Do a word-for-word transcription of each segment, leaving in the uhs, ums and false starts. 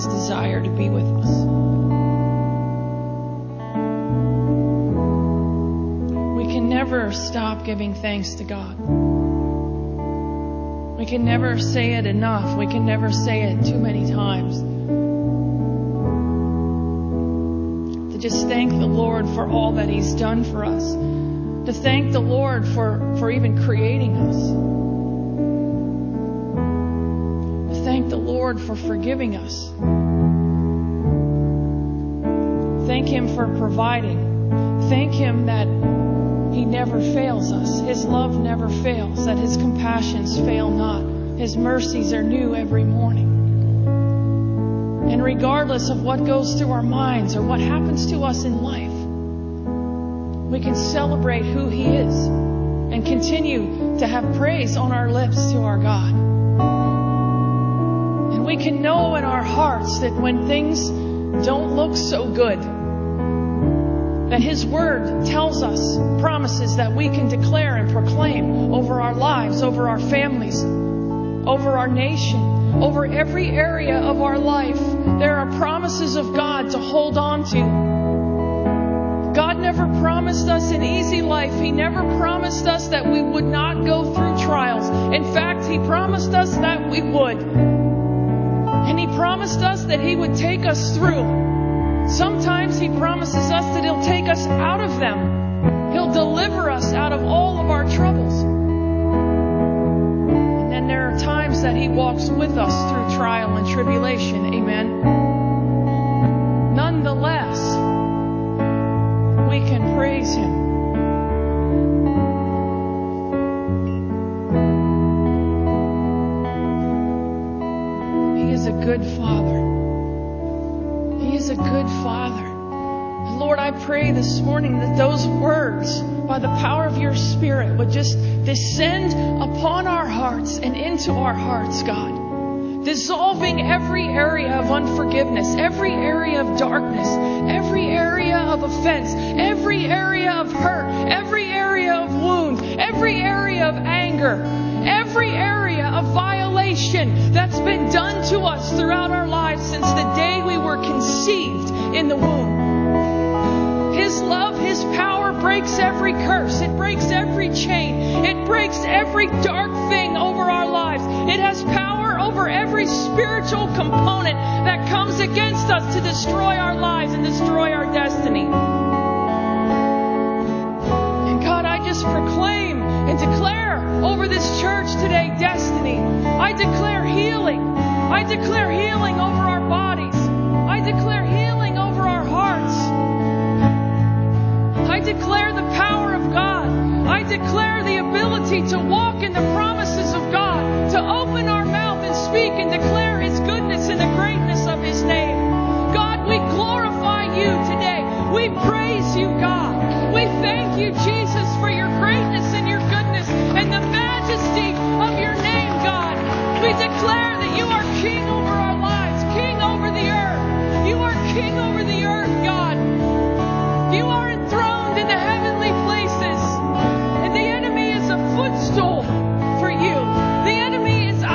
His desire to be with us. We can never stop giving thanks to God. We can never say it enough. We can never say it too many times. To just thank the Lord for all that He's done for us. To thank the Lord for, for even creating us. To thank the Lord for forgiving us. Thank Him for providing. Thank Him that He never fails us. His love never fails. That His compassions fail not. His mercies are new every morning. And regardless of what goes through our minds or what happens to us in life, we can celebrate who He is and continue to have praise on our lips to our God. And we can know in our hearts that when things don't look so good, that His Word tells us, promises that we can declare and proclaim over our lives, over our families, over our nation, over every area of our life. There are promises of God to hold on to. God never promised us an easy life. He never promised us that we would not go through trials. In fact, He promised us that we would. And He promised us that He would take us through. Sometimes He promises us that He'll take us out of them. He'll deliver us out of all of our troubles. And then there are times that He walks with us through trial and tribulation. Amen. Nonetheless, we can praise Him. He is a good Father. He is a good Father. And Lord, I pray this morning that those words, by the power of Your Spirit, would just descend upon our hearts and into our hearts, God. Dissolving every area of unforgiveness, every area of darkness, every area of offense, every area of hurt, every area of wound, every area of anger, every area of violation that's been done to us throughout our lives since the day we were conceived in the womb. His love, His power breaks every curse. It breaks every chain. It breaks every dark thing over our lives. It has power over every spiritual component that comes against us to destroy our lives and destroy our destiny. And God, I just proclaim and declare over this church today destiny. I declare healing. I declare healing over our bodies. I declare healing over our hearts. I declare the power of God. I declare the ability to walk in the promises of God, to open our mouth and speak and declare His goodness and the greatness of His name. God, we glorify You today. We praise You, God. We thank You, Jesus, for Your greatness and Your goodness and the majesty of Your name, God. We declare that You are King over our lives, King over the earth. You are King over the earth, God. You are enthroned in the heavenly places. And the enemy is a footstool for You. The enemy is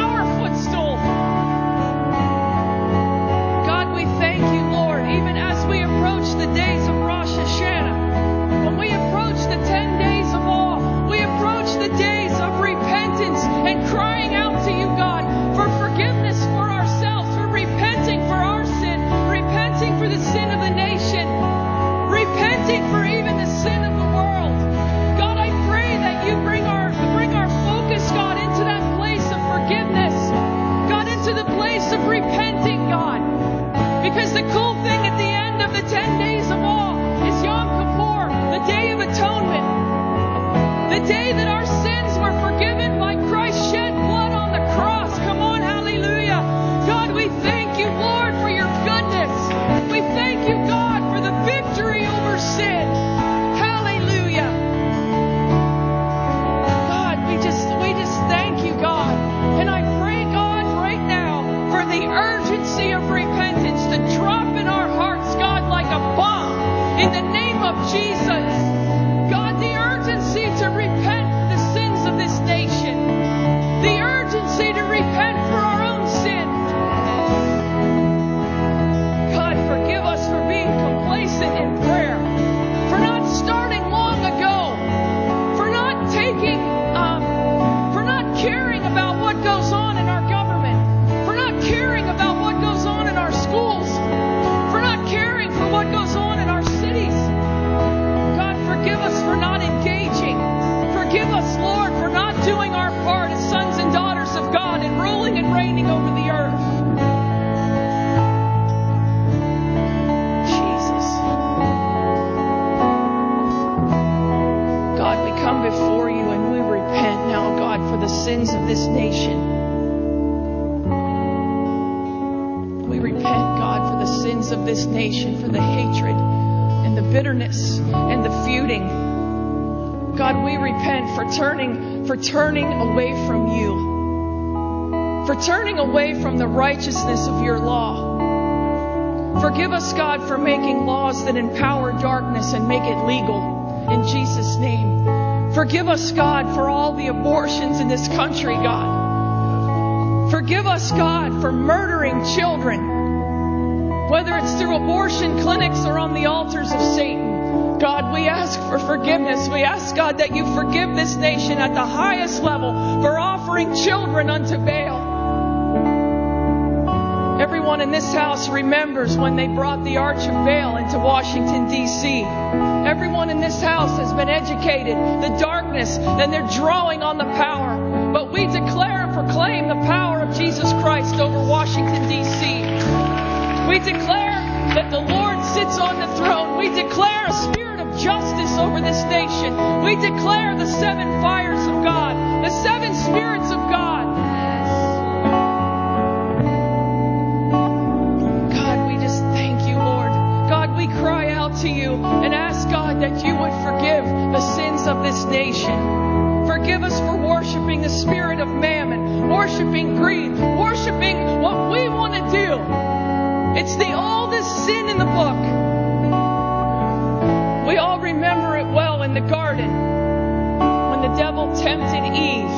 and reigning over the earth. Jesus. God, we come before you and we repent now, God, for the sins of this nation. We repent, God, for the sins of this nation, for the hatred and the bitterness and the feuding. God, we repent for turning, for turning away from you, for turning away from the righteousness of your law. Forgive us, God, for making laws that empower darkness and make it legal. In Jesus' name. Forgive us, God, for all the abortions in this country, God. Forgive us, God, for murdering children, whether it's through abortion clinics or on the altars of Satan. God, we ask for forgiveness. We ask, God, that you forgive this nation at the highest level for offering children unto Baal. Everyone in this house remembers when they brought the Arch of Baal into Washington, D C Everyone in this house has been educated, the darkness, and they're drawing on the power. But we declare and proclaim the power of Jesus Christ over Washington, D C We declare that the Lord sits on the throne. We declare a spirit of justice over this nation. We declare the seven fires of God, the seven spirits of God. God, we just thank you, Lord. God, we cry out to you and ask, God, that you would forgive the sins of this nation. Forgive us for worshiping the spirit of mammon, worshiping greed, worshiping what we want to do. It's the oldest sin in the book. We all remember it well in the garden when the devil tempted Eve.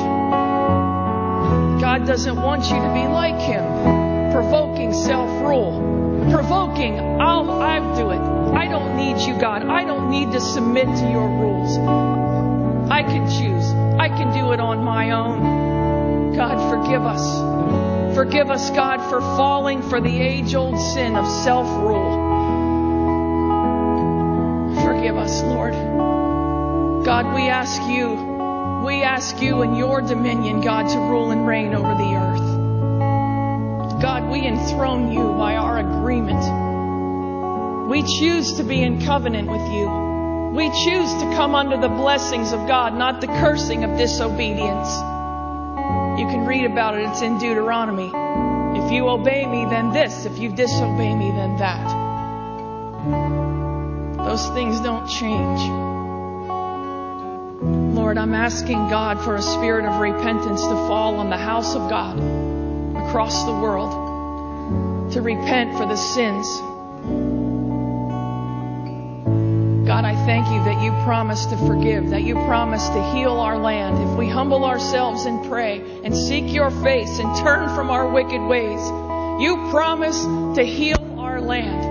God doesn't want you to be like him, provoking self-rule, provoking, I'll, I'll do it. I don't need you, God. I don't need to submit to your rules. I can choose. I can do it on my own. God, forgive us. Forgive us, God, for falling for the age-old sin of self-rule. Forgive us, Lord. God, we ask you, we ask you in your dominion, God, to rule and reign over the earth. God, we enthrone you by our agreement. We choose to be in covenant with you. We choose to come under the blessings of God, not the cursing of disobedience. You can read about it. It's in Deuteronomy. If you obey me, then this. If you disobey me, then that. Those things don't change. Lord, I'm asking God for a spirit of repentance to fall on the house of God across the world, to repent for the sins. God, I thank you that you promise to forgive, that you promise to heal our land. If we humble ourselves and pray and seek your face and turn from our wicked ways, you promise to heal our land.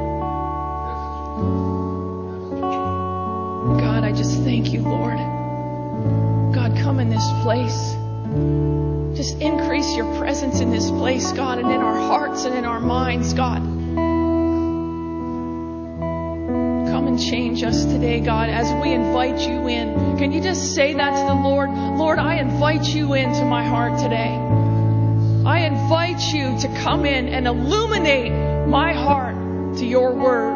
God, I just thank you, Lord. God, come in this place. Just increase your presence in this place, God, and in our hearts and in our minds, God. Change us today, God, as we invite you in. Can you just say that to the Lord? Lord, I invite you into my heart today. I invite you to come in and illuminate my heart to your word.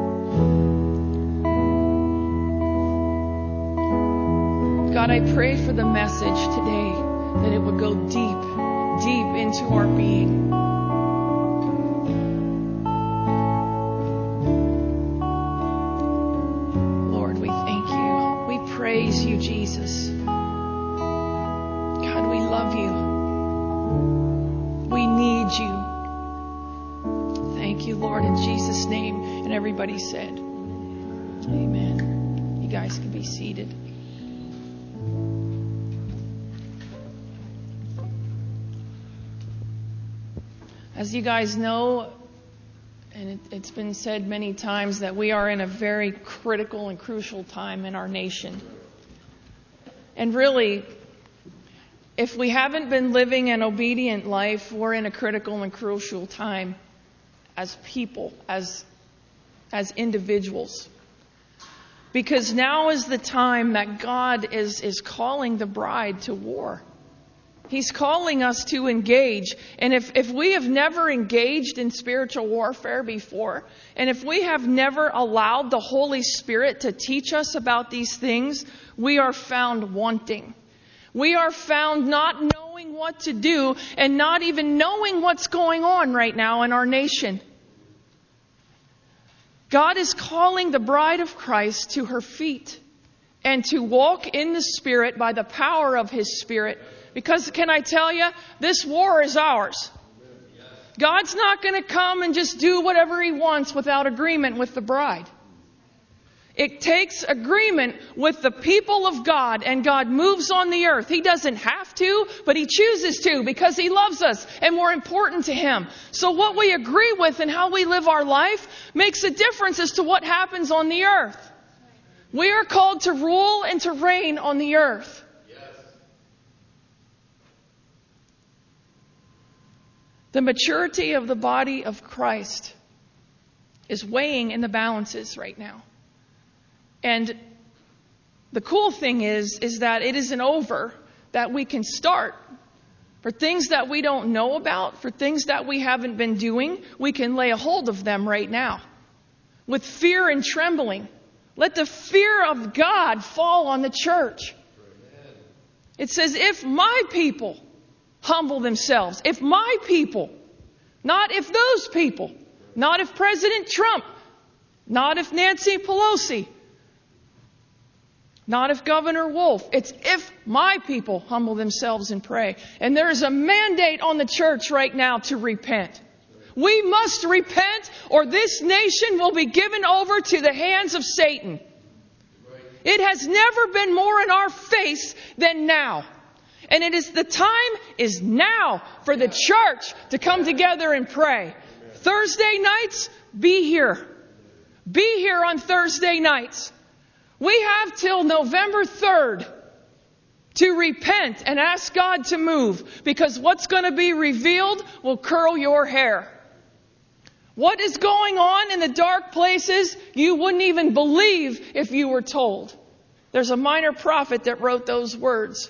God, I pray for the message today that it would go deep, deep into our being. Praise you, Jesus. God, we love you. We need you. Thank you, Lord, in Jesus' name. And everybody said, amen. You guys can be seated. As you guys know, and it, it's been said many times that we are in a very critical and crucial time in our nation. And really, if we haven't been living an obedient life, we're in a critical and crucial time as people, as, as individuals. Because now is the time that God is, is calling the bride to war. He's calling us to engage. And if, if we have never engaged in spiritual warfare before, and if we have never allowed the Holy Spirit to teach us about these things, we are found wanting. We are found not knowing what to do and not even knowing what's going on right now in our nation. God is calling the bride of Christ to her feet and to walk in the Spirit by the power of His Spirit. Because can I tell you, this war is ours. God's not going to come and just do whatever He wants without agreement with the bride. It takes agreement with the people of God, and God moves on the earth. He doesn't have to, but He chooses to because He loves us and we're important to Him. So what we agree with and how we live our life makes a difference as to what happens on the earth. We are called to rule and to reign on the earth. The maturity of the body of Christ is weighing in the balances right now. And the cool thing is, is that it isn't over, that we can start. For things that we don't know about, for things that we haven't been doing, we can lay a hold of them right now. With fear and trembling. Let the fear of God fall on the church. It says, if my people humble themselves. If my people, not if those people, not if President Trump, not if Nancy Pelosi, not if Governor Wolf. It's if my people humble themselves and pray. And there is a mandate on the church right now to repent. We must repent or this nation will be given over to the hands of Satan. It has never been more in our face than now. And it is the time is now for the church to come together and pray. Thursday nights, be here. Be here on Thursday nights. We have till November third to repent and ask God to move, because what's going to be revealed will curl your hair. What is going on in the dark places, you wouldn't even believe if you were told. There's a minor prophet that wrote those words.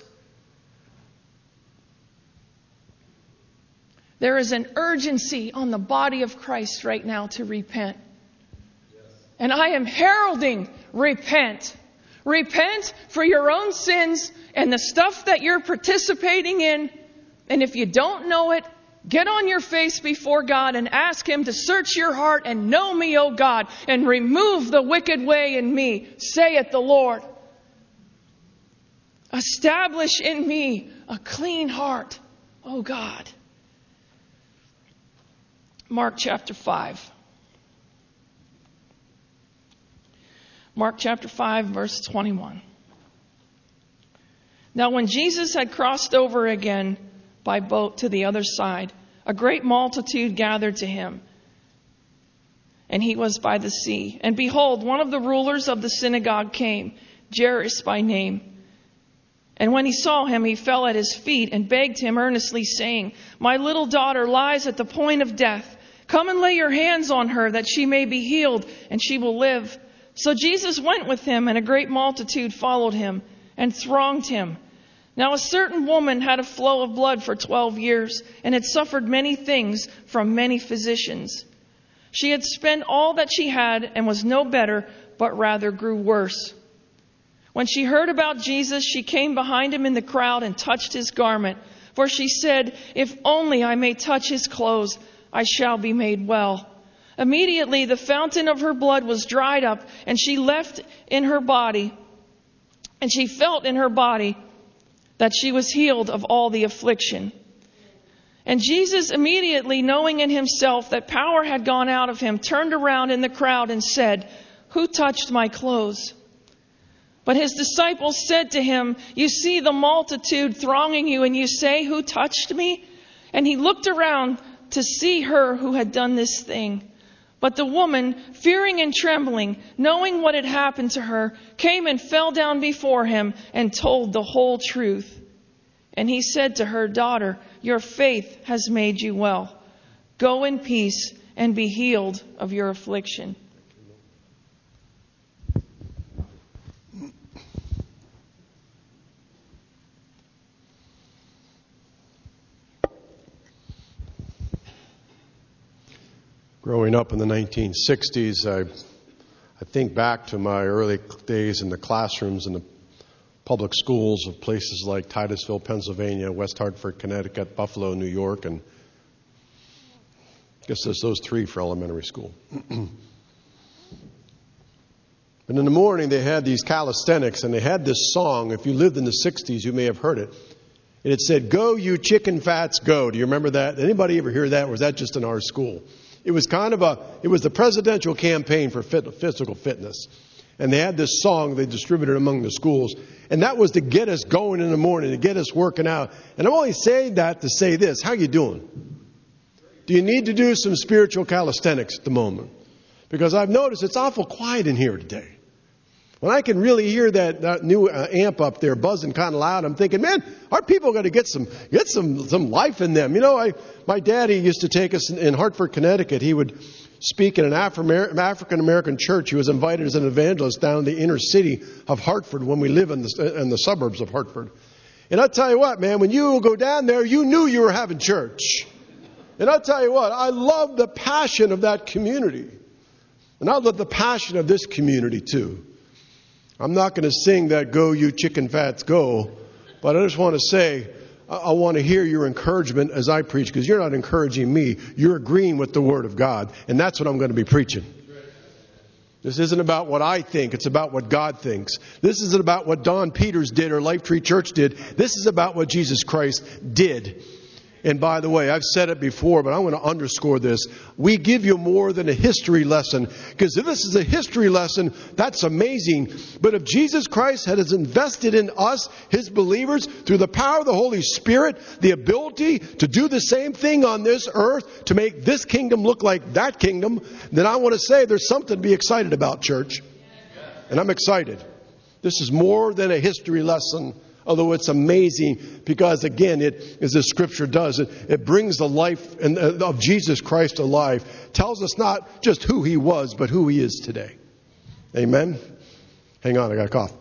There is an urgency on the body of Christ right now to repent. And I am heralding repent. Repent for your own sins and the stuff that you're participating in. And if you don't know it, get on your face before God and ask Him to search your heart and know me, O God, and remove the wicked way in me, saith the Lord. Establish in me a clean heart, O God. Mark chapter five. Mark chapter five, verse twenty-one. Now when Jesus had crossed over again by boat to the other side, a great multitude gathered to Him, and He was by the sea. And behold, one of the rulers of the synagogue came, Jairus by name. And when he saw Him, he fell at His feet and begged Him earnestly, saying, My little daughter lies at the point of death. Come and lay your hands on her, that she may be healed, and she will live. So Jesus went with him, and a great multitude followed Him and thronged Him. Now a certain woman had a flow of blood for twelve years, and had suffered many things from many physicians. She had spent all that she had, and was no better, but rather grew worse. When she heard about Jesus, she came behind Him in the crowd and touched His garment. For she said, If only I may touch His clothes, I shall be made well. Immediately the fountain of her blood was dried up, and she left in her body, and she felt in her body that she was healed of all the affliction. And Jesus, immediately knowing in Himself that power had gone out of Him, turned around in the crowd and said, Who touched my clothes? But His disciples said to Him, You see the multitude thronging you, and you say, Who touched me? And He looked around to see her who had done this thing. But the woman, fearing and trembling, knowing what had happened to her, came and fell down before Him and told the whole truth. And He said to her, Daughter, your faith has made you well. Go in peace and be healed of your affliction. Growing up in the nineteen sixties, I, I think back to my early days in the classrooms in the public schools of places like Titusville, Pennsylvania, West Hartford, Connecticut, Buffalo, New York, and I guess there's those three for elementary school. And in the morning, they had these calisthenics, and they had this song. If you lived in the sixties, you may have heard it. And it said, "Go, you chicken fats, go." Do you remember that? Anybody ever hear that, or was that just in our school? It was kind of a, it was the presidential campaign for fit, physical fitness. And they had this song they distributed among the schools. And that was to get us going in the morning, to get us working out. And I'm only saying that to say this. How you doing? Do you need to do some spiritual calisthenics at the moment? Because I've noticed it's awful quiet in here today. When I can really hear that, that new uh, amp up there buzzing kind of loud, I'm thinking, man, our people got to get some get some some life in them. You know, I my daddy used to take us in, in Hartford, Connecticut. He would speak in an Afro- African American church. He was invited as an evangelist down in the inner city of Hartford when we live in the in the suburbs of Hartford. And I'll tell you what, man, when you go down there, you knew you were having church. And I'll tell you what, I love the passion of that community, and I love the passion of this community too. I'm not going to sing that "Go, you chicken fats, go," but I just want to say, I, I want to hear your encouragement as I preach, because you're not encouraging me. You're agreeing with the Word of God, and that's what I'm going to be preaching. This isn't about what I think. It's about what God thinks. This isn't about what Don Peters did or Life Tree Church did. This is about what Jesus Christ did. And by the way, I've said it before, but I'm going to underscore this. We give you more than a history lesson, because if this is a history lesson, that's amazing. But if Jesus Christ has invested in us, His believers, through the power of the Holy Spirit, the ability to do the same thing on this earth, to make this kingdom look like that kingdom, then I want to say there's something to be excited about, church. And I'm excited. This is more than a history lesson. Although it's amazing because, again, it, as the Scripture does, it, it brings the life and, uh, of Jesus Christ alive. Tells us not just who He was, but who He is today. Amen? Hang on, I got a cough.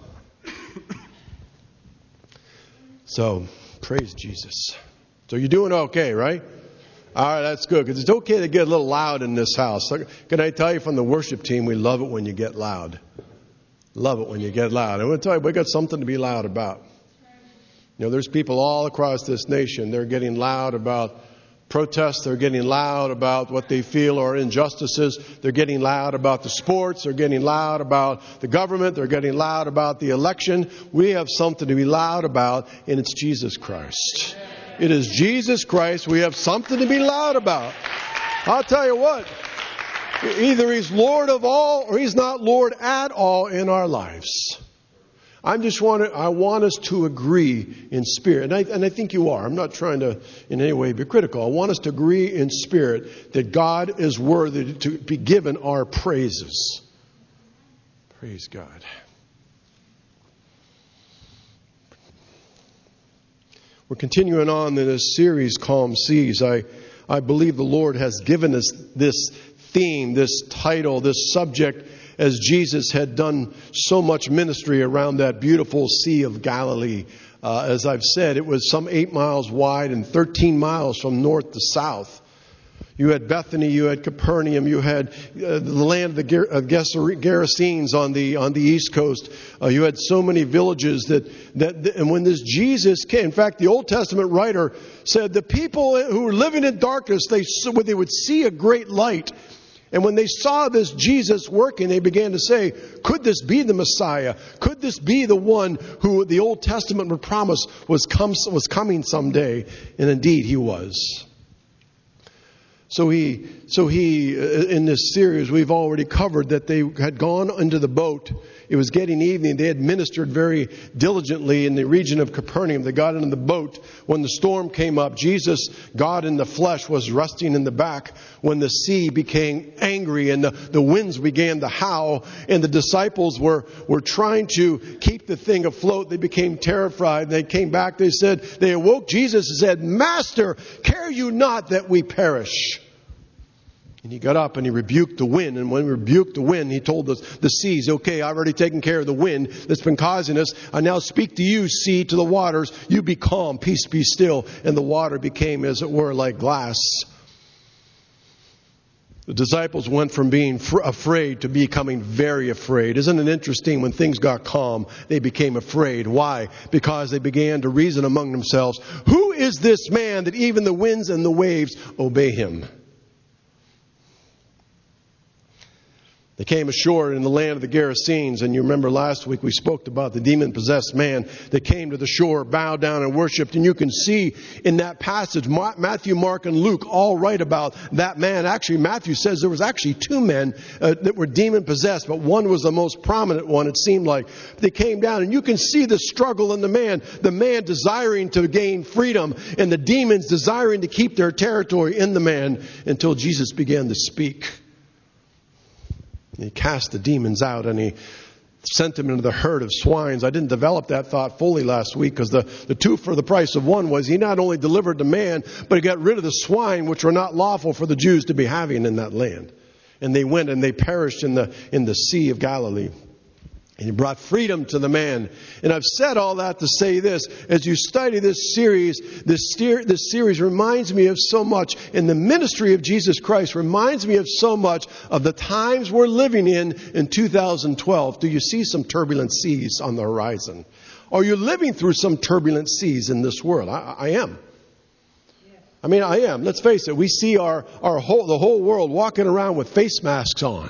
So, praise Jesus. So you're doing okay, right? All right, that's good, because it's okay to get a little loud in this house. Can I tell you from the worship team, we love it when you get loud. Love it when you get loud. I want to tell you, we got something to be loud about. You know, there's people all across this nation. They're getting loud about protests. They're getting loud about what they feel are injustices. They're getting loud about the sports. They're getting loud about the government. They're getting loud about the election. We have something to be loud about, and it's Jesus Christ. It is Jesus Christ. We have something to be loud about. I'll tell you what. Either He's Lord of all, or He's not Lord at all in our lives. I just want to, I want us to agree in spirit. And I, and I think you are. I'm not trying to in any way be critical. I want us to agree in spirit that God is worthy to be given our praises. Praise God. We're continuing on in this series, Calm Seas. I, I believe the Lord has given us this theme, this title, this subject, as Jesus had done so much ministry around that beautiful Sea of Galilee. Uh, as I've said, it was some eight miles wide and thirteen miles from north to south. You had Bethany, you had Capernaum, you had uh, the land of the Ger- uh, Gerasenes on the on the east coast. Uh, you had so many villages that, that, that, and when this Jesus came, in fact, the Old Testament writer said the people who were living in darkness, they they would see a great light. And when they saw this Jesus working, they began to say, could this be the Messiah? Could this be the one who the Old Testament would promise was, come, was coming someday? And indeed, He was. So he, so he, in this series, we've already covered that they had gone into the boat. It was getting evening. They had ministered very diligently in the region of Capernaum. They got into the boat. When the storm came up, Jesus, God in the flesh, was resting in the back. When the sea became angry and the, the winds began to howl and the disciples were, were trying to keep the thing afloat, they became terrified. They came back. They said, they awoke Jesus and said, Master, care you not that we perish? And He got up and He rebuked the wind. And when He rebuked the wind, He told the, the seas, okay, I've already taken care of the wind that's been causing us. I now speak to you, sea, to the waters. You be calm, peace be still. And the water became, as it were, like glass. The disciples went from being fr- afraid to becoming very afraid. Isn't it interesting? When things got calm, they became afraid. Why? Because they began to reason among themselves, who is this man that even the winds and the waves obey him? They came ashore in the land of the Gerasenes, and you remember last week we spoke about the demon-possessed man that came to the shore, bowed down and worshipped. And you can see in that passage, Matthew, Mark, and Luke all write about that man. Actually, Matthew says there was actually two men uh, that were demon-possessed, but one was the most prominent one, it seemed like. They came down, and you can see the struggle in the man, the man desiring to gain freedom, and the demons desiring to keep their territory in the man, until Jesus began to speak. He cast the demons out, and he sent them into the herd of swines. I didn't develop that thought fully last week, because the, the two for the price of one was he not only delivered the man, but he got rid of the swine, which were not lawful for the Jews to be having in that land. And they went and they perished in the in the Sea of Galilee. And he brought freedom to the man. And I've said all that to say this. As you study this series, this, steer, this series reminds me of so much. And the ministry of Jesus Christ reminds me of so much of the times we're living in in two thousand twelve. Do you see some turbulent seas on the horizon? Are you living through some turbulent seas in this world? I, I am. I mean, I am. Let's face it. We see our, our whole, the whole world walking around with face masks on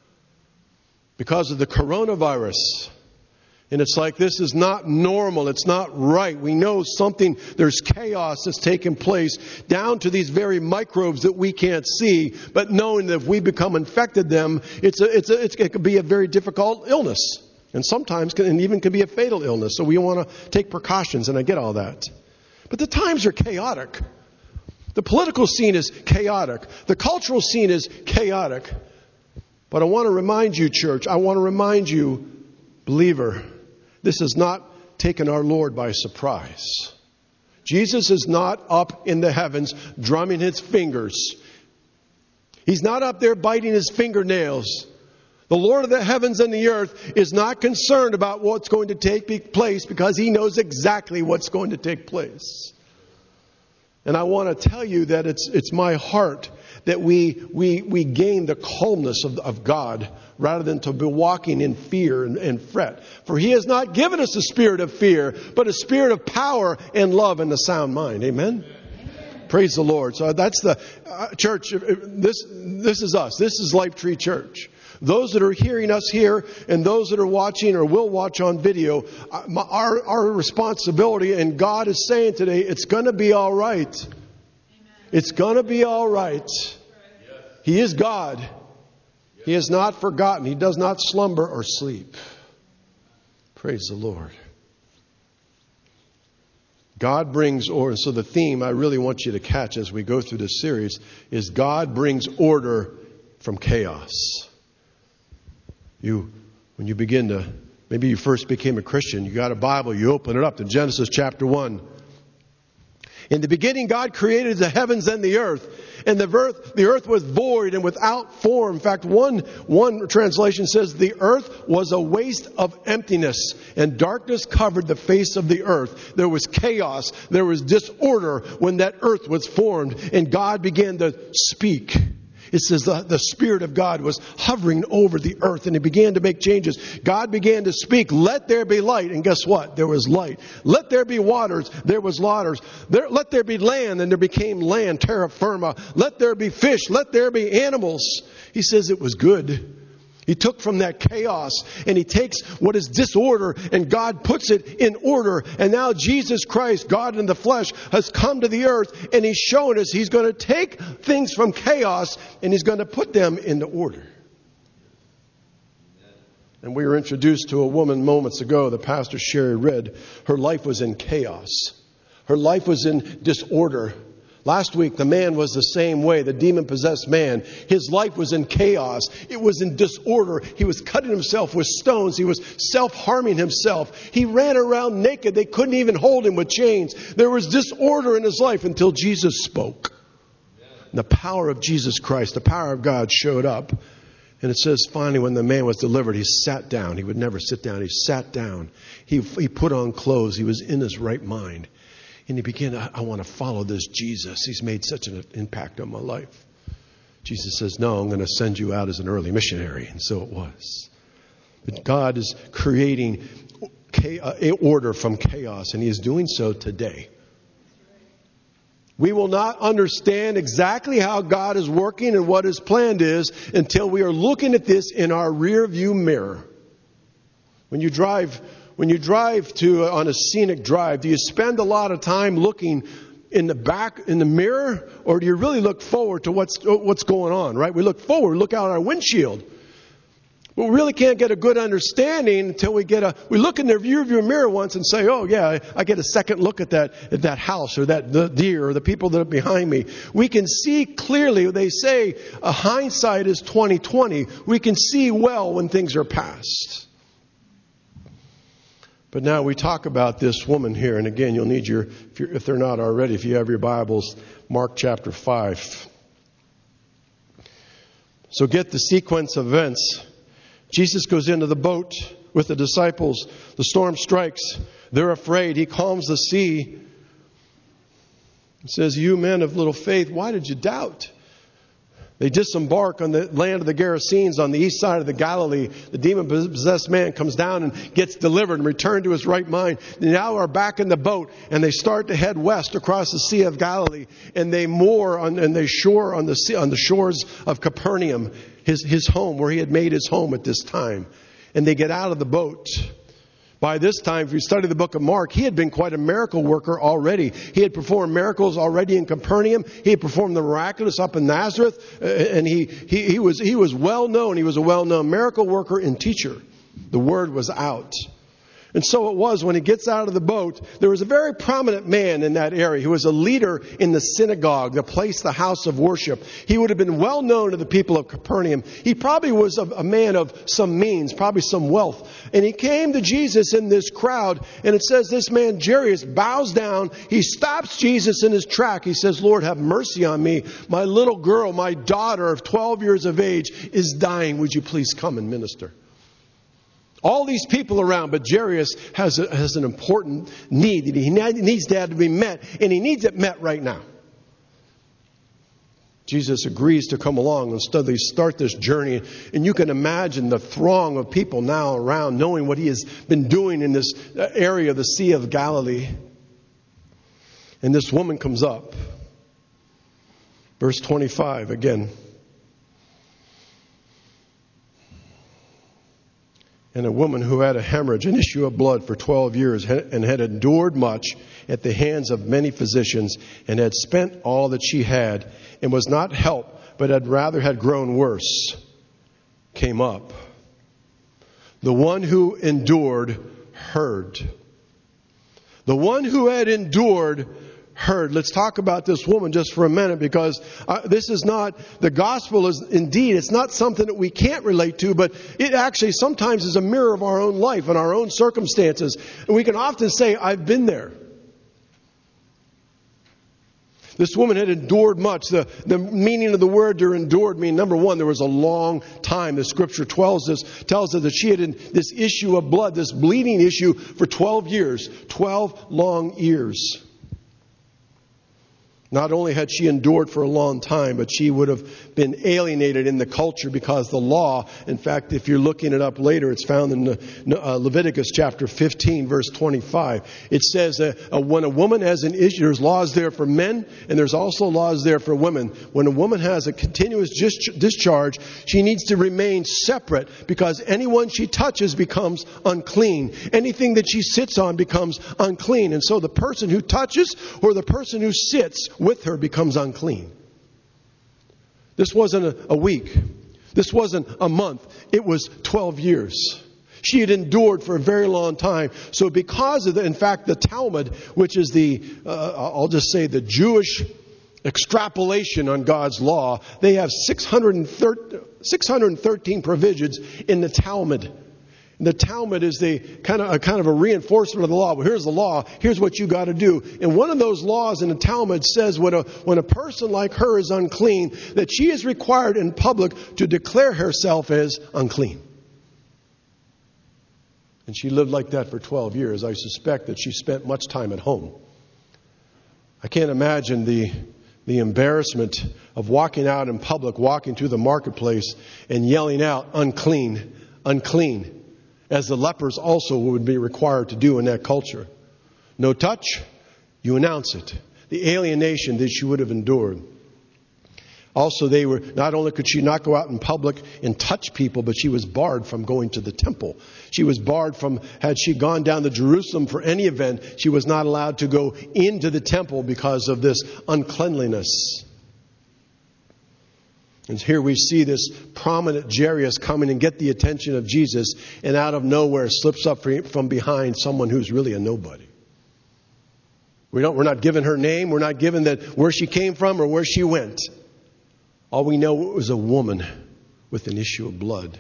because of the coronavirus. And it's like, this is not normal. It's not right. We know something, there's chaos that's taking place down to these very microbes that we can't see. But knowing that if we become infected them, it's a, it's a, it's, it could be a very difficult illness. And sometimes can, and even could be a fatal illness. So we want to take precautions, and I get all that. But the times are chaotic. The political scene is chaotic. The cultural scene is chaotic. But I want to remind you, church, I want to remind you, believer, this has not taken our Lord by surprise. Jesus is not up in the heavens drumming his fingers. He's not up there biting his fingernails. The Lord of the heavens and the earth is not concerned about what's going to take place, because he knows exactly what's going to take place. And I want to tell you that it's it's my heart that we we we gain the calmness of, of God, rather than to be walking in fear and, and fret. For he has not given us a spirit of fear, but a spirit of power and love and a sound mind. Amen? Amen. Praise the Lord. So that's the uh, church. This this is us. This is Life Tree Church. Those that are hearing us here and those that are watching or will watch on video, our, our responsibility, and God is saying today, it's going to be all right. Amen. It's going to be all right. Yes. He is God. Yes. He has not forgotten. He does not slumber or sleep. Praise the Lord. God brings order. So the theme I really want you to catch as we go through this series is God brings order from chaos. You, when you begin to, maybe you first became a Christian, you got a Bible, you open it up to Genesis chapter one. In the beginning, God created the heavens and the earth. And the earth, the earth was void and without form. In fact, one, one translation says the earth was a waste of emptiness, and darkness covered the face of the earth. There was chaos. There was disorder when that earth was formed, and God began to speak. It says the, the Spirit of God was hovering over the earth, and He began to make changes. God began to speak, let there be light. And guess what? There was light. Let there be waters. There was waters. There, let there be land, and there became land, terra firma. Let there be fish. Let there be animals. He says it was good. He took from that chaos, and He takes what is disorder, and God puts it in order. And now Jesus Christ, God in the flesh, has come to the earth, and He's shown us He's going to take things from chaos and He's going to put them into order. And we were introduced to a woman moments ago that Pastor Sherry read. Her life was in chaos. Her life was in disorder. Last week, the man was the same way, the demon-possessed man. His life was in chaos. It was in disorder. He was cutting himself with stones. He was self-harming himself. He ran around naked. They couldn't even hold him with chains. There was disorder in his life until Jesus spoke. And the power of Jesus Christ, the power of God showed up. And it says finally when the man was delivered, he sat down. He would never sit down. He sat down. He, he put on clothes. He was in his right mind. And he began, I, I want to follow this Jesus. He's made such an impact on my life. Jesus says, no, I'm going to send you out as an early missionary. And so it was. But God is creating order from chaos, and He is doing so today. We will not understand exactly how God is working and what His plan is until we are looking at this in our rear view mirror. When you drive, when you drive to uh, on a scenic drive, do you spend a lot of time looking in the back, in the mirror, or do you really look forward to what's what's going on? Right? We look forward, look out our windshield. But we really can't get a good understanding until we get a, we look in the rear view mirror once and say, oh yeah, I, I get a second look at that, at that house or that the deer or the people that are behind me. We can see clearly. They say a hindsight is twenty twenty. We can see well when things are past. But now we talk about this woman here. And again, you'll need your, if, you're, if they're not already, if you have your Bibles, Mark chapter five. So get the sequence of events. Jesus goes into the boat with the disciples. The storm strikes. They're afraid. He calms the sea. He says, you men of little faith, why did you doubt? They disembark on the land of the Gerasenes on the east side of the Galilee. The demon-possessed man comes down and gets delivered and returned to his right mind. They now are back in the boat, and they start to head west across the Sea of Galilee, and they moor on, and they shore on the sea, on the shores of Capernaum, his his home where he had made his home at this time. And they get out of the boat. By this time, if you study the book of Mark, he had been quite a miracle worker already. He had performed miracles already in Capernaum. He had performed the miraculous up in Nazareth. And he, he, he was, he was well known. He was a well-known miracle worker and teacher. The word was out. And so it was when he gets out of the boat, there was a very prominent man in that area who was a leader in the synagogue, the place, the house of worship. He would have been well known to the people of Capernaum. He probably was a, a man of some means, probably some wealth. And he came to Jesus in this crowd, and it says this man, Jairus, bows down. He stops Jesus in his track. He says, Lord, have mercy on me. My little girl, my daughter of twelve years of age is dying. Would you please come and minister? All these people around, but Jairus has, a, has an important need. He needs that to be met, and he needs it met right now. Jesus agrees to come along and steadily start this journey. And you can imagine the throng of people now around, knowing what he has been doing in this area of the Sea of Galilee. And this woman comes up. Verse twenty-five again. And a woman who had a hemorrhage, an issue of blood for twelve years, and had endured much at the hands of many physicians, and had spent all that she had, and was not helped, but had rather had grown worse, came up. The one who endured heard. The one who had endured heard. Let's talk about this woman just for a minute, because uh, this is not, the gospel is indeed, it's not something that we can't relate to, but it actually sometimes is a mirror of our own life and our own circumstances. And we can often say, I've been there. This woman had endured much. The, the meaning of the word to endured mean, number one, there was a long time. The scripture tells us, tells us that she had this issue of blood, this bleeding issue for twelve years. twelve long years. Not only had she endured for a long time, but she would have been alienated in the culture because the law, in fact, if you're looking it up later, it's found in uh, Leviticus chapter fifteen, verse twenty-five. It says that uh, when a woman has an issue, there's laws there for men, and there's also laws there for women. When a woman has a continuous discharge, she needs to remain separate, because anyone she touches becomes unclean. Anything that she sits on becomes unclean. And so the person who touches or the person who sits with her becomes unclean. This wasn't a, a week. This wasn't a month. It was twelve years. She had endured for a very long time. So because of the, in fact, the Talmud, which is the, uh, I'll just say the Jewish extrapolation on God's law, they have six hundred thirteen provisions in the Talmud. The Talmud is the kind of a kind of a reinforcement of the law. Well, here's the law. Here's what you got to do. And one of those laws in the Talmud says when a when a person like her is unclean, that she is required in public to declare herself as unclean. And she lived like that for twelve years. I suspect that she spent much time at home. I can't imagine the the embarrassment of walking out in public, walking through the marketplace and yelling out, unclean, unclean, as the lepers also would be required to do in that culture. No touch, you announce it. The alienation that she would have endured. Also, they were, not only could she not go out in public and touch people, but she was barred from going to the temple. She was barred from, had she gone down to Jerusalem for any event, she was not allowed to go into the temple because of this uncleanliness. And here we see this prominent Jairus coming and get the attention of Jesus, and out of nowhere slips up from behind someone who's really a nobody. We don't, we're not given her name. We're not given that where she came from or where she went. All we know was a woman with an issue of blood.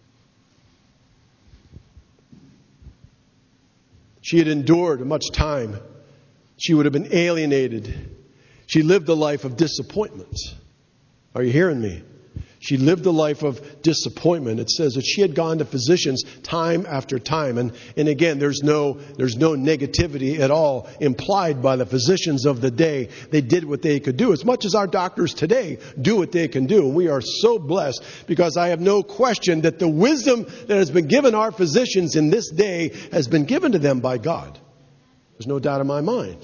She had endured much time. She would have been alienated. She lived a life of disappointment. Are you hearing me? She lived a life of disappointment. It says that she had gone to physicians time after time. And, and again, there's no, there's no negativity at all implied by the physicians of the day. They did what they could do, as much as our doctors today do what they can do. And we are so blessed, because I have no question that the wisdom that has been given our physicians in this day has been given to them by God. There's no doubt in my mind.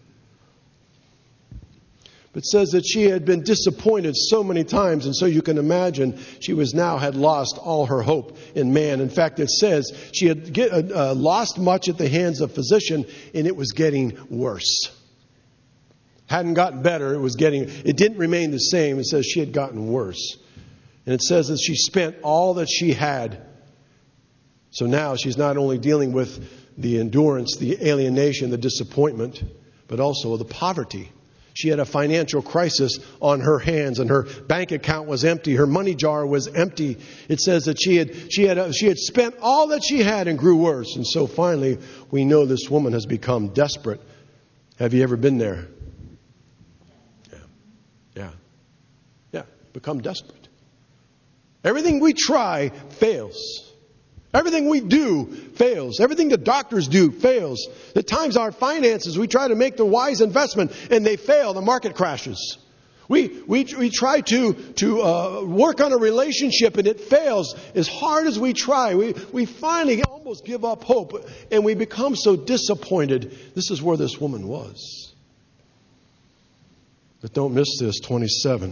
It says that she had been disappointed so many times, and so you can imagine she was now had lost all her hope in man. In fact, it says she had get, uh, lost much at the hands of physician, and it was getting worse. Hadn't gotten better, it was getting, it didn't remain the same. It says she had gotten worse. And it says that she spent all that she had. So now she's not only dealing with the endurance, the alienation, the disappointment, but also the poverty. She had a financial crisis on her hands, and her bank account was empty. Her money jar was empty. It says that she had she had she had spent all that she had and grew worse. And so finally, we know this woman has become desperate. Have you ever been there? Yeah, yeah, yeah. Become desperate. Everything we try fails. Everything we do fails. Everything the doctors do fails. At times our finances, we try to make the wise investment and they fail. The market crashes. We we we try to to uh, work on a relationship and it fails. As hard as we try, we, we finally almost give up hope and we become so disappointed. This is where this woman was. But don't miss this, twenty-seven.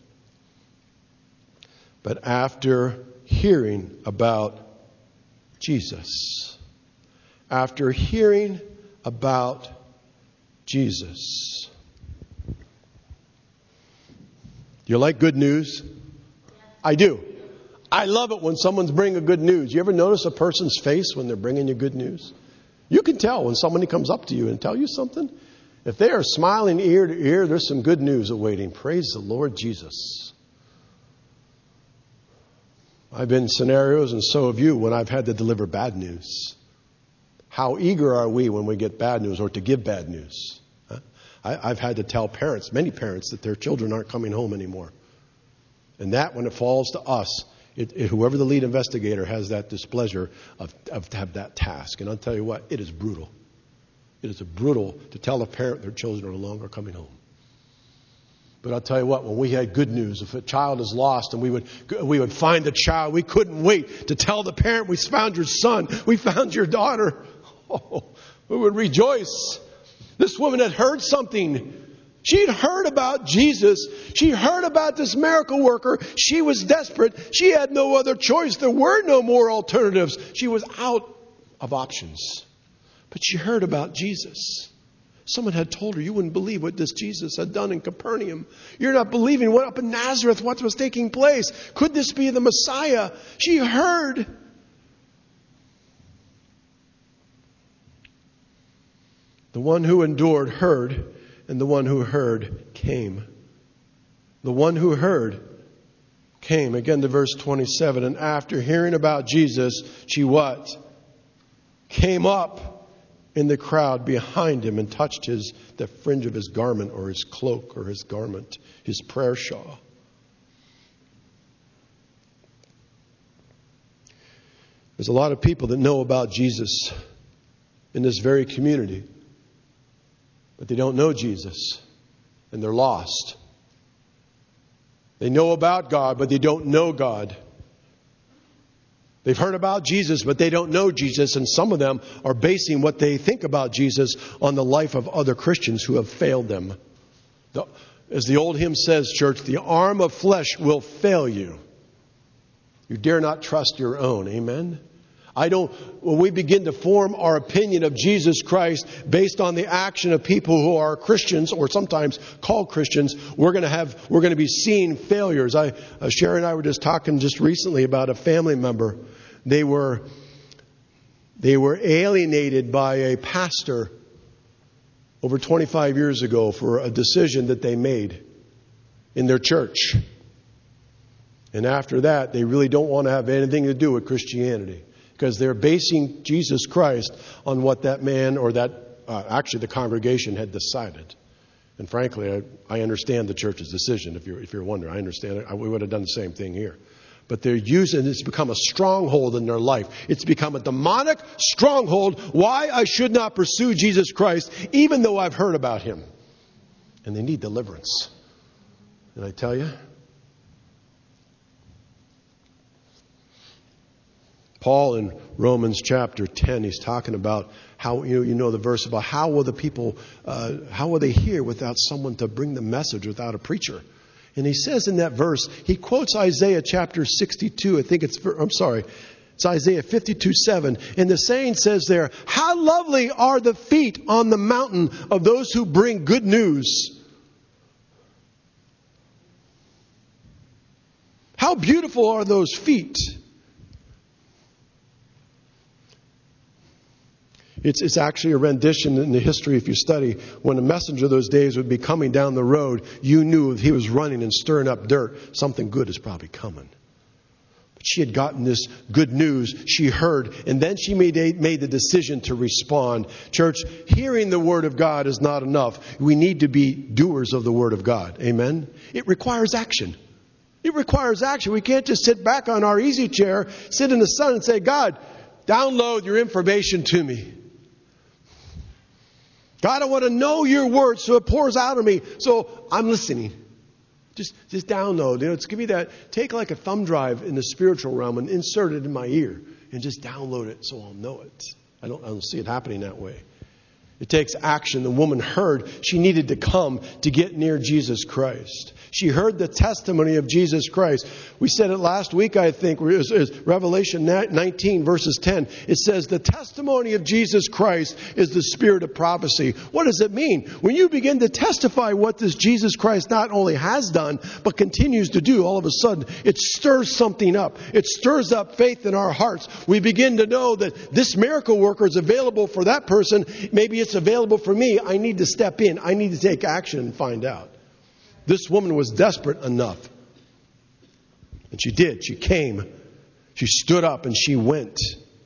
But after hearing about Jesus. After hearing about Jesus. You like good news? I do. I love it when someone's bringing good news. You ever notice a person's face when they're bringing you good news? You can tell when somebody comes up to you and tell you something. If they are smiling ear to ear, there's some good news awaiting. Praise the Lord Jesus. I've been in scenarios, and so have you, when I've had to deliver bad news. How eager are we when we get bad news or to give bad news? Huh? I, I've had to tell parents, many parents, that their children aren't coming home anymore. And that, when it falls to us, it, it, whoever the lead investigator has that displeasure of, of to have that task. And I'll tell you what, it is brutal. It is brutal to tell a parent their children are no longer coming home. But I'll tell you what, when we had good news, if a child is lost and we would we would find the child, we couldn't wait to tell the parent, we found your son, we found your daughter. Oh, we would rejoice. This woman had heard something. She'd heard about Jesus. She heard about this miracle worker. She was desperate. She had no other choice. There were no more alternatives. She was out of options. But she heard about Jesus. Someone had told her, you wouldn't believe what this Jesus had done in Capernaum. You're not believing what up in Nazareth, what was taking place. Could this be the Messiah? She heard. The one who endured heard, and the one who heard came. The one who heard came. Again to verse twenty-seven. And after hearing about Jesus, she what? Came up in the crowd behind him and touched his the fringe of his garment, or his cloak, or his garment, his prayer shawl. There's a lot of people that know about Jesus in this very community, but they don't know Jesus. and they're lost. They know about God, but they don't know God. They've heard about Jesus, but they don't know Jesus, and some of them are basing what they think about Jesus on the life of other Christians who have failed them. The, as the old hymn says, church, the arm of flesh will fail you. You dare not trust your own. Amen? I don't, when we begin to form our opinion of Jesus Christ based on the action of people who are Christians or sometimes called Christians, we're going to have, we're going to be seeing failures. I, uh, Sherry and I were just talking just recently about a family member. They were, they were alienated by a pastor over twenty-five years ago for a decision that they made in their church. And after that, they really don't want to have anything to do with Christianity because they're basing Jesus Christ on what that man or that, uh, actually the congregation had decided. And frankly, I, I understand the church's decision. If you're, if you're wondering, I understand it. I, we would have done the same thing here. But they're using it's become a stronghold in their life. It's become a demonic stronghold. Why I should not pursue Jesus Christ, even though I've heard about him. And they need deliverance. Did I tell you? Paul in Romans chapter ten, he's talking about how, you know, you know the verse about how will the people, uh, how will they hear without someone to bring the message, without a preacher? And he says in that verse, he quotes Isaiah chapter sixty-two. I think it's, I'm sorry, it's Isaiah fifty-two seven. And the saying says there, how lovely are the feet on the mountain of those who bring good news. How beautiful are those feet. It's, it's actually a rendition in the history, if you study, when a messenger of those days would be coming down the road, you knew if he was running and stirring up dirt, something good is probably coming. But she had gotten this good news, she heard, and then she made, a, made the decision to respond. Church, hearing the Word of God is not enough. We need to be doers of the Word of God. Amen? It requires action. It requires action. We can't just sit back on our easy chair, sit in the sun and say, God, download your information to me. God, I want to know your word so it pours out of me. So I'm listening. Just just download. You know, it's give me that. Take like a thumb drive in the spiritual realm and insert it in my ear and just download it so I'll know it. I don't, I don't see it happening that way. It takes action. The woman heard she needed to come to get near Jesus Christ. She heard the testimony of Jesus Christ. We said it last week, I think, it was, it was Revelation nineteen, verses ten. It says, the testimony of Jesus Christ is the spirit of prophecy. What does it mean? When you begin to testify what this Jesus Christ not only has done, but continues to do, all of a sudden, it stirs something up. It stirs up faith in our hearts. We begin to know that this miracle worker is available for that person. Maybe it's available for me. I need to step in. I need to take action and find out. This woman was desperate enough. And she did. She came. She stood up and she went.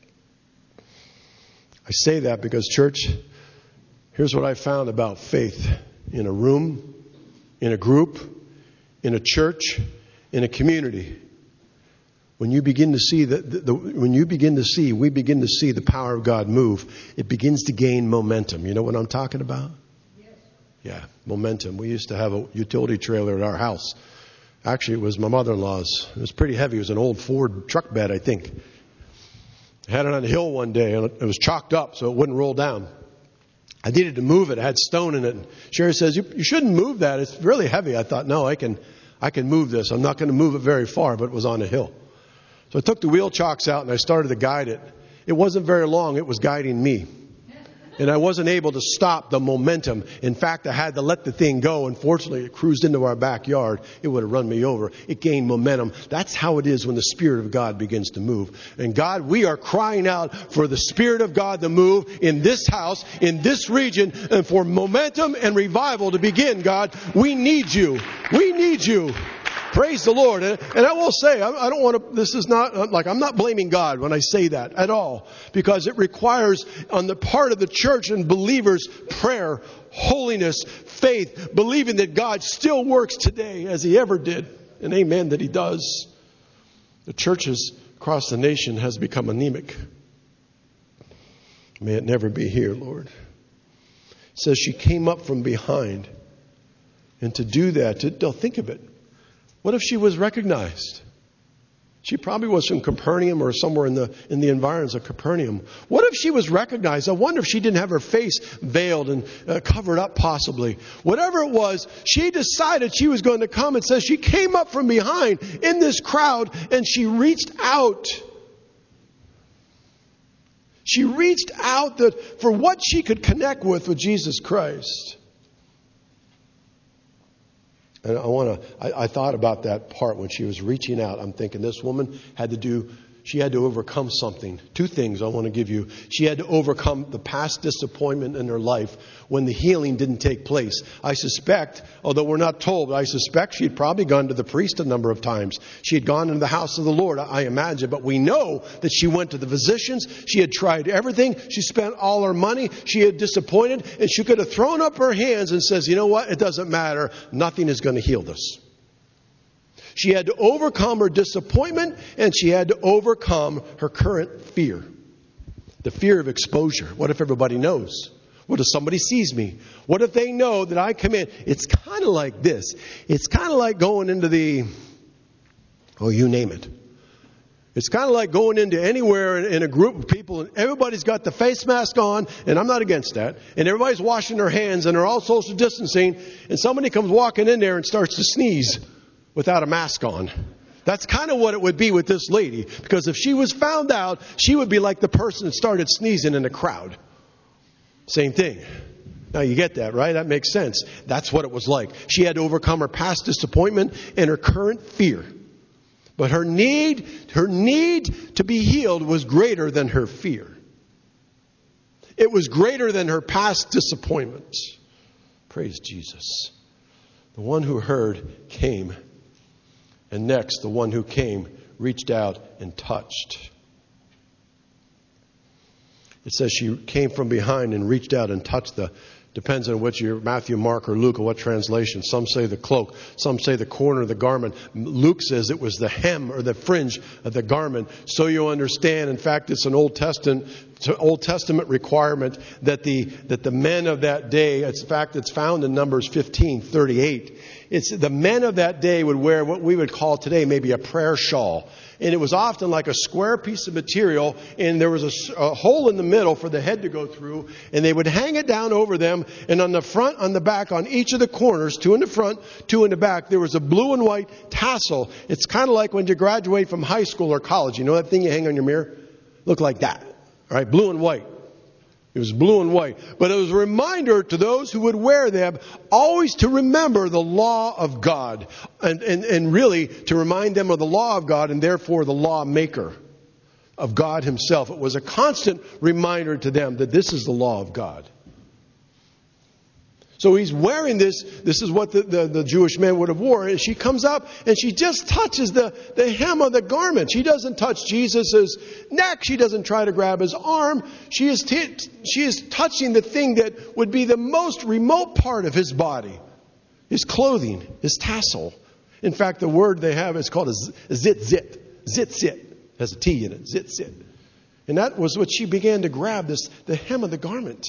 I say that because, church, here's what I found about faith. In a room, in a group, in a church, in a community. When you begin to see that, the, the, when you begin to see, we begin to see the power of God move, it begins to gain momentum. You know what I'm talking about? Yeah, momentum. We used to have a utility trailer at our house. Actually, it was my mother-in-law's. It was pretty heavy. It was an old Ford truck bed, I think. I had it on a hill one day, and it was chalked up so it wouldn't roll down. I needed to move it. It had stone in it. And Sherry says, you, you shouldn't move that. It's really heavy. I thought, no, I can, I can move this. I'm not going to move it very far, but it was on a hill. So I took the wheel chocks out, and I started to guide it. It wasn't very long. It was guiding me. And I wasn't able to stop the momentum. In fact, I had to let the thing go. Unfortunately, it cruised into our backyard. It would have run me over. It gained momentum. That's how it is when the Spirit of God begins to move. And God, we are crying out for the Spirit of God to move in this house, in this region, and for momentum and revival to begin, God. We need you. We need you. Praise the Lord. And, and I will say, I, I don't want to, this is not, like, I'm not blaming God when I say that at all. Because it requires, on the part of the church and believers, prayer, holiness, faith, believing that God still works today as He ever did. And amen that He does. The churches across the nation has become anemic. May it never be here, Lord. It says she came up from behind And to do that, to, to think of it. What if she was recognized? She probably was from Capernaum or somewhere in the in the environs of Capernaum. What if she was recognized? I wonder if she didn't have her face veiled and uh, covered up possibly. Whatever it was, she decided she was going to come. It says she came up from behind in this crowd and she reached out. She reached out that for what she could connect with with Jesus Christ. And I want to, I, I thought about that part when she was reaching out. I'm thinking this woman had to do, she had to overcome something. Two things I want to give you. She had to overcome the past disappointment in her life when the healing didn't take place. I suspect, although we're not told, but I suspect she had probably gone to the priest a number of times. She had gone into the house of the Lord, I imagine. But we know that she went to the physicians. She had tried everything. She spent all her money. She had disappointed. And she could have thrown up her hands and says, you know what? It doesn't matter. Nothing is going to heal this. She had to overcome her disappointment, and she had to overcome her current fear. The fear of exposure. What if everybody knows? What if somebody sees me? What if they know that I come in? It's kind of like this. It's kind of like going into the, oh, you name it. It's kind of like going into anywhere in, in a group of people, and everybody's got the face mask on, and I'm not against that. And everybody's washing their hands, and they're all social distancing, and somebody comes walking in there and starts to sneeze without a mask on. That's kind of what it would be with this lady. Because if she was found out, she would be like the person that started sneezing in the crowd. Same thing. Now you get that, right? That makes sense. That's what it was like. She had to overcome her past disappointment and her current fear. But her need, her need to be healed was greater than her fear. It was greater than her past disappointments. Praise Jesus. The one who heard came. And next, the one who came reached out and touched. It says she came from behind and reached out and touched the, depends on which you're, Matthew, Mark, or Luke, or what translation. Some say the cloak. Some say the corner of the garment. Luke says it was the hem or the fringe of the garment. So you understand, in fact, it's an Old Testament It's an Old Testament requirement that the that the men of that day, it's, in fact, it's found in Numbers fifteen thirty-eight. It's the men of that day would wear what we would call today maybe a prayer shawl. And it was often like a square piece of material, and there was a, a hole in the middle for the head to go through, and they would hang it down over them, and on the front, on the back, on each of the corners, two in the front, two in the back, there was a blue and white tassel. It's kind of like when you graduate from high school or college. You know that thing you hang on your mirror? Look like that. All right, blue and white. It was blue and white. But it was a reminder to those who would wear them always to remember the law of God. And, and, and really to remind them of the law of God and therefore the lawmaker of God himself. It was a constant reminder to them that this is the law of God. So he's wearing this. This is what the, the, the Jewish man would have worn. And she comes up and she just touches the, the hem of the garment. She doesn't touch Jesus' neck. She doesn't try to grab his arm. She is, t- she is touching the thing that would be the most remote part of his body. His clothing, his tassel. In fact, the word they have is called a zit zit. Zit zit. Has a T in it. Zit zit. And that was what she began to grab, this the hem of the garment.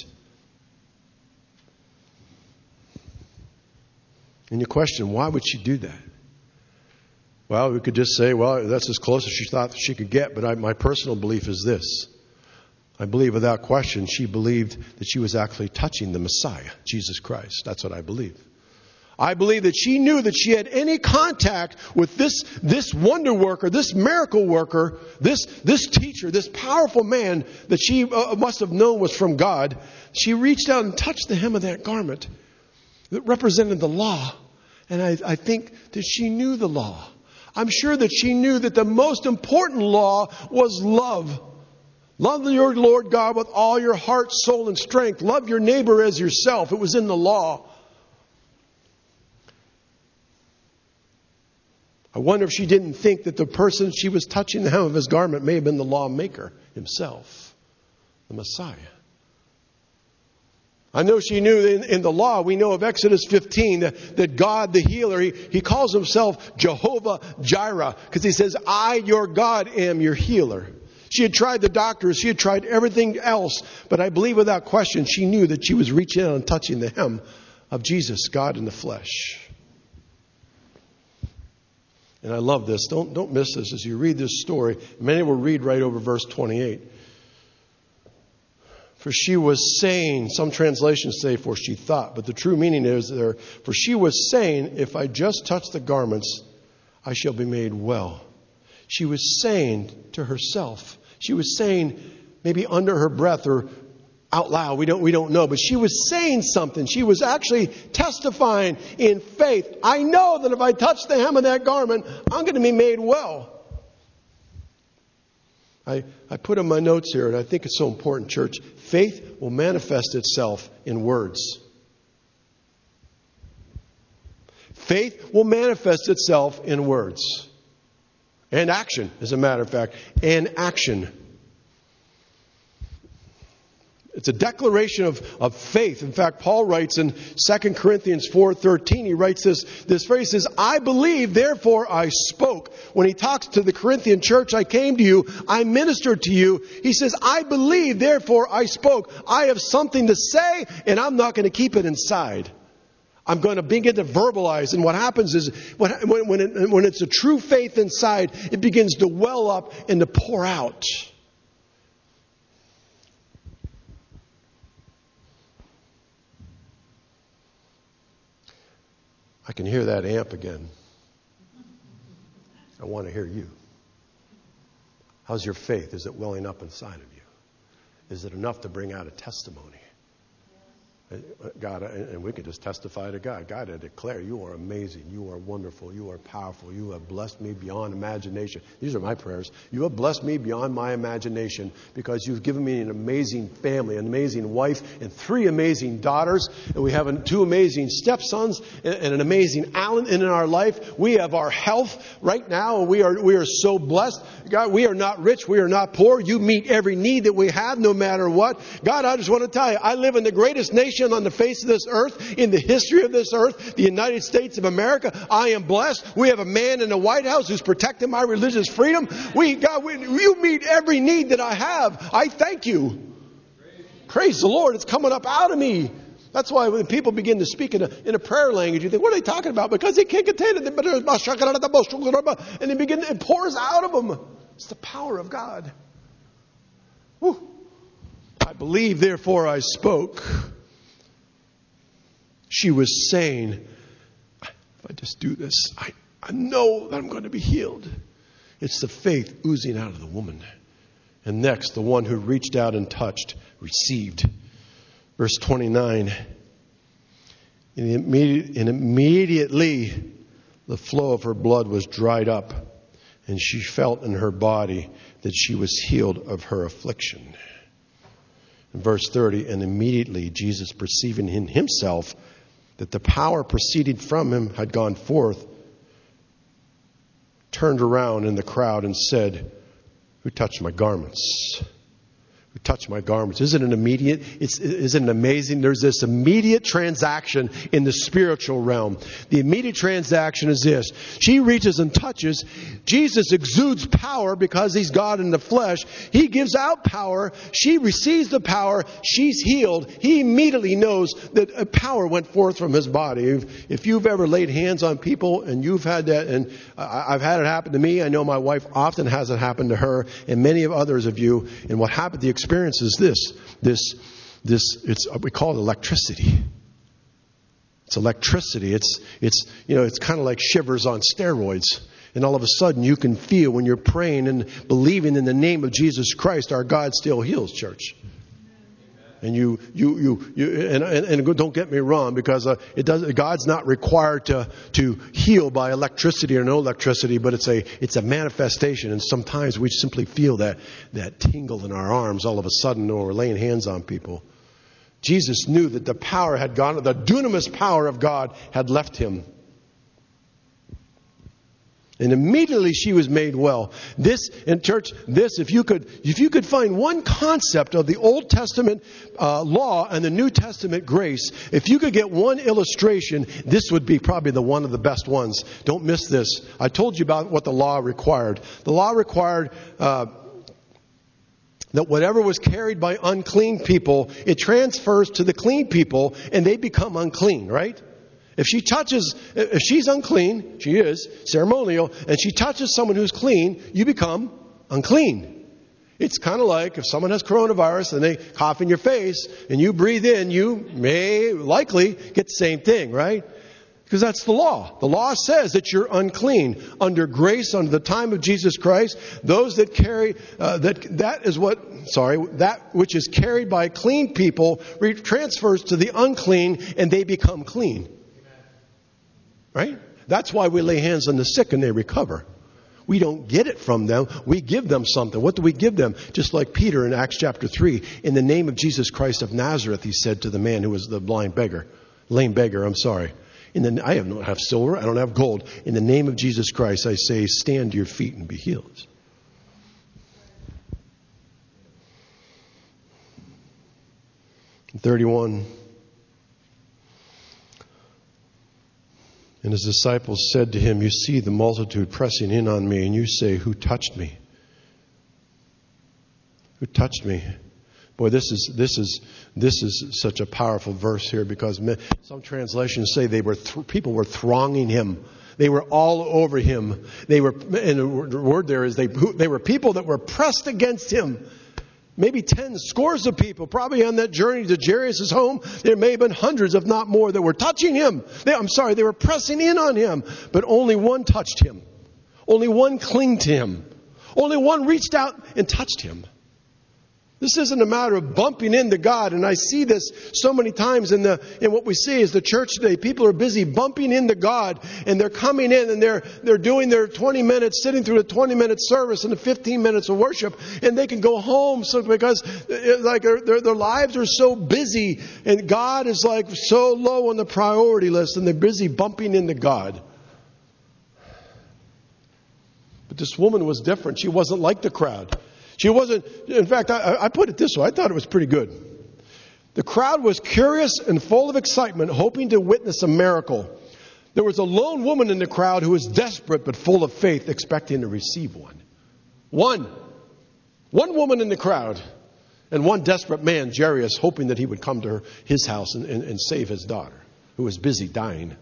And you question, why would she do that? Well, we could just say, well, that's as close as she thought she could get. But I, my personal belief is this. I believe without question she believed that she was actually touching the Messiah, Jesus Christ. That's what I believe. I believe that she knew that she had any contact with this, this wonder worker, this miracle worker, this, this teacher, this powerful man that she uh, must have known was from God. She reached out and touched the hem of that garment that represented the law. And I, I think that she knew the law. I'm sure that she knew that the most important law was love. Love your Lord God with all your heart, soul, and strength. Love your neighbor as yourself. It was in the law. I wonder if she didn't think that the person she was touching the hem of his garment may have been the lawmaker himself, the Messiah. I know she knew in, in the law, we know of Exodus fifteen, that, that God, the healer, he, he calls himself Jehovah Jireh, because he says, I, your God, am your healer. She had tried the doctors, she had tried everything else, but I believe without question she knew that she was reaching out and touching the hem of Jesus, God in the flesh. And I love this. Don't, don't miss this as you read this story. Many will read right over verse twenty-eight. For she was saying, some translations say, for she thought, but the true meaning is there, for she was saying, if I just touch the garments, I shall be made well. She was saying to herself, she was saying maybe under her breath or out loud, we don't, we don't know, but she was saying something. She was actually testifying in faith. I know that if I touch the hem of that garment, I'm going to be made well. I, I put in my notes here, and I think it's so important, church. Faith will manifest itself in words. Faith will manifest itself in words. And action, as a matter of fact. And action. It's a declaration of, of faith. In fact, Paul writes in Second Corinthians four thirteen, he writes this, this phrase, says, I believe, therefore I spoke. When he talks to the Corinthian church, I came to you, I ministered to you. He says, I believe, therefore I spoke. I have something to say, and I'm not going to keep it inside. I'm going to begin to verbalize. And what happens is, when, when, it, when it's a true faith inside, it begins to well up and to pour out. I can hear that amp again. I want to hear you. How's your faith? Is it welling up inside of you? Is it enough to bring out a testimony? God, and we could just testify to God. God, I declare you are amazing. You are wonderful. You are powerful. You have blessed me beyond imagination. These are my prayers. You have blessed me beyond my imagination because you've given me an amazing family, an amazing wife, and three amazing daughters. And we have two amazing stepsons and an amazing Alan in our life. We have our health right now. We are, we are so blessed. God, we are not rich. We are not poor. You meet every need that we have no matter what. God, I just want to tell you, I live in the greatest nation on the face of this earth, in the history of this earth, the United States of America. I am blessed. We have a man in the White House who's protecting my religious freedom. We, God, we, you meet every need that I have. I thank you. Praise the Lord. It's coming up out of me. That's why when people begin to speak in a, in a prayer language, you think, what are they talking about? Because they can't contain it. And they begin, it pours out of them. It's the power of God. Woo. I believe, therefore I spoke. She was saying, if I just do this, I, I know that I'm going to be healed. It's the faith oozing out of the woman. And next, the one who reached out and touched, received. Verse twenty-nine. And, immediate, and immediately the flow of her blood was dried up, and she felt in her body that she was healed of her affliction. In verse thirty, and immediately Jesus, perceiving in himself that the power proceeding from him had gone forth, turned around in the crowd and said, who touched my garments? Who touched my garments? Isn't it immediate? It's, isn't it amazing? There's this immediate transaction in the spiritual realm. The immediate transaction is this. She reaches and touches. Jesus exudes power because he's God in the flesh. He gives out power. She receives the power. She's healed. He immediately knows that a power went forth from his body. If, if you've ever laid hands on people and you've had that, and I've had it happen to me. I know my wife often has it happen to her and many of others of you. And what happened, the experience is this, this, this, it's, we call it electricity. It's electricity. It's, it's, you know, it's kind of like shivers on steroids. And all of a sudden you can feel when you're praying and believing in the name of Jesus Christ, our God still heals, church. And you, you, you, you and, and, and don't get me wrong, because uh, it does. God's not required to to heal by electricity or no electricity, but it's a it's a manifestation. And sometimes we simply feel that that tingle in our arms all of a sudden, when we're laying hands on people. Jesus knew that the power had gone. The dunamis power of God had left him. And immediately she was made well. This, in church, this, if you could, if you could find one concept of the Old Testament uh, law and the New Testament grace, if you could get one illustration, this would be probably the one of the best ones. Don't miss this. I told you about what the law required. The law required uh, that whatever was carried by unclean people, it transfers to the clean people and they become unclean, right? If she touches, if she's unclean, she is ceremonial, and she touches someone who's clean, you become unclean. It's kind of like if someone has coronavirus and they cough in your face and you breathe in, you may likely get the same thing, right? Because that's the law. The law says that you're unclean. Under grace, under the time of Jesus Christ, those that carry, uh, that that is what, sorry, that which is carried by clean people re- transfers to the unclean and they become clean. Right? That's why we lay hands on the sick and they recover. We don't get it from them. We give them something. What do we give them? Just like Peter in Acts chapter three. In the name of Jesus Christ of Nazareth, he said to the man who was the blind beggar. Lame beggar, I'm sorry. In the, I don't have silver. I don't have gold. In the name of Jesus Christ, I say, stand to your feet and be healed. thirty-one. And his disciples said to him, you see the multitude pressing in on me, and you say, who touched me? Who touched me? Boy, this is this is this is such a powerful verse here, because some translations say they were th- people were thronging him. They were all over him. They were, and the word there is they they were people that were pressed against him. Maybe ten scores of people, probably on that journey to Jairus' home. There may have been hundreds, if not more, that were touching him. They, I'm sorry, they were pressing in on him, but only one touched him. Only one clung to him. Only one reached out and touched him. This isn't a matter of bumping into God, and I see this so many times in the in what we see is the church today. People are busy bumping into God, and they're coming in and they're they're doing their twenty minutes, sitting through the twenty minute service and the fifteen minutes of worship, and they can go home so because like their, their their lives are so busy, and God is like so low on the priority list, and they're busy bumping into God. But this woman was different. She wasn't like the crowd. She wasn't, in fact, I, I put it this way. I thought it was pretty good. The crowd was curious and full of excitement, hoping to witness a miracle. There was a lone woman in the crowd who was desperate but full of faith, expecting to receive one. One. One woman in the crowd. And one desperate man, Jairus, hoping that he would come to her, his house and, and, and save his daughter, who was busy dying.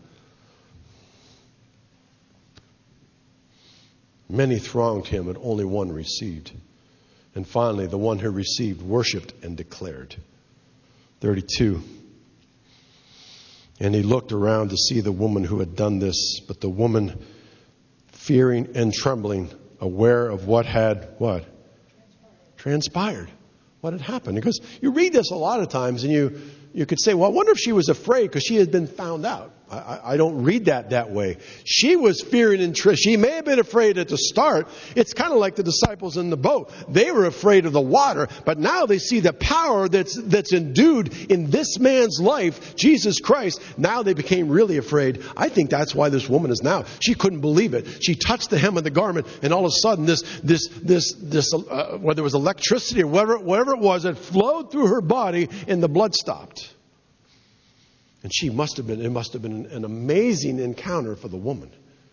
Many thronged him, and only one received. And finally, the one who received worshipped and declared. thirty-two. And he looked around to see the woman who had done this. But the woman, fearing and trembling, aware of what had, what? Transpired. What had happened? Because you read this a lot of times and you, you could say, well, I wonder if she was afraid because she had been found out. I, I don't read that that way. She was fearing and trembling. She may have been afraid at the start. It's kind of like the disciples in the boat. They were afraid of the water, but now they see the power that's that's endued in this man's life, Jesus Christ. Now they became really afraid. I think that's why this woman is now. She couldn't believe it. She touched the hem of the garment, and all of a sudden, this this this this uh, whether it was electricity or whatever whatever it was, it flowed through her body, and the blood stopped. And she must have been, it must have been an amazing encounter for the woman.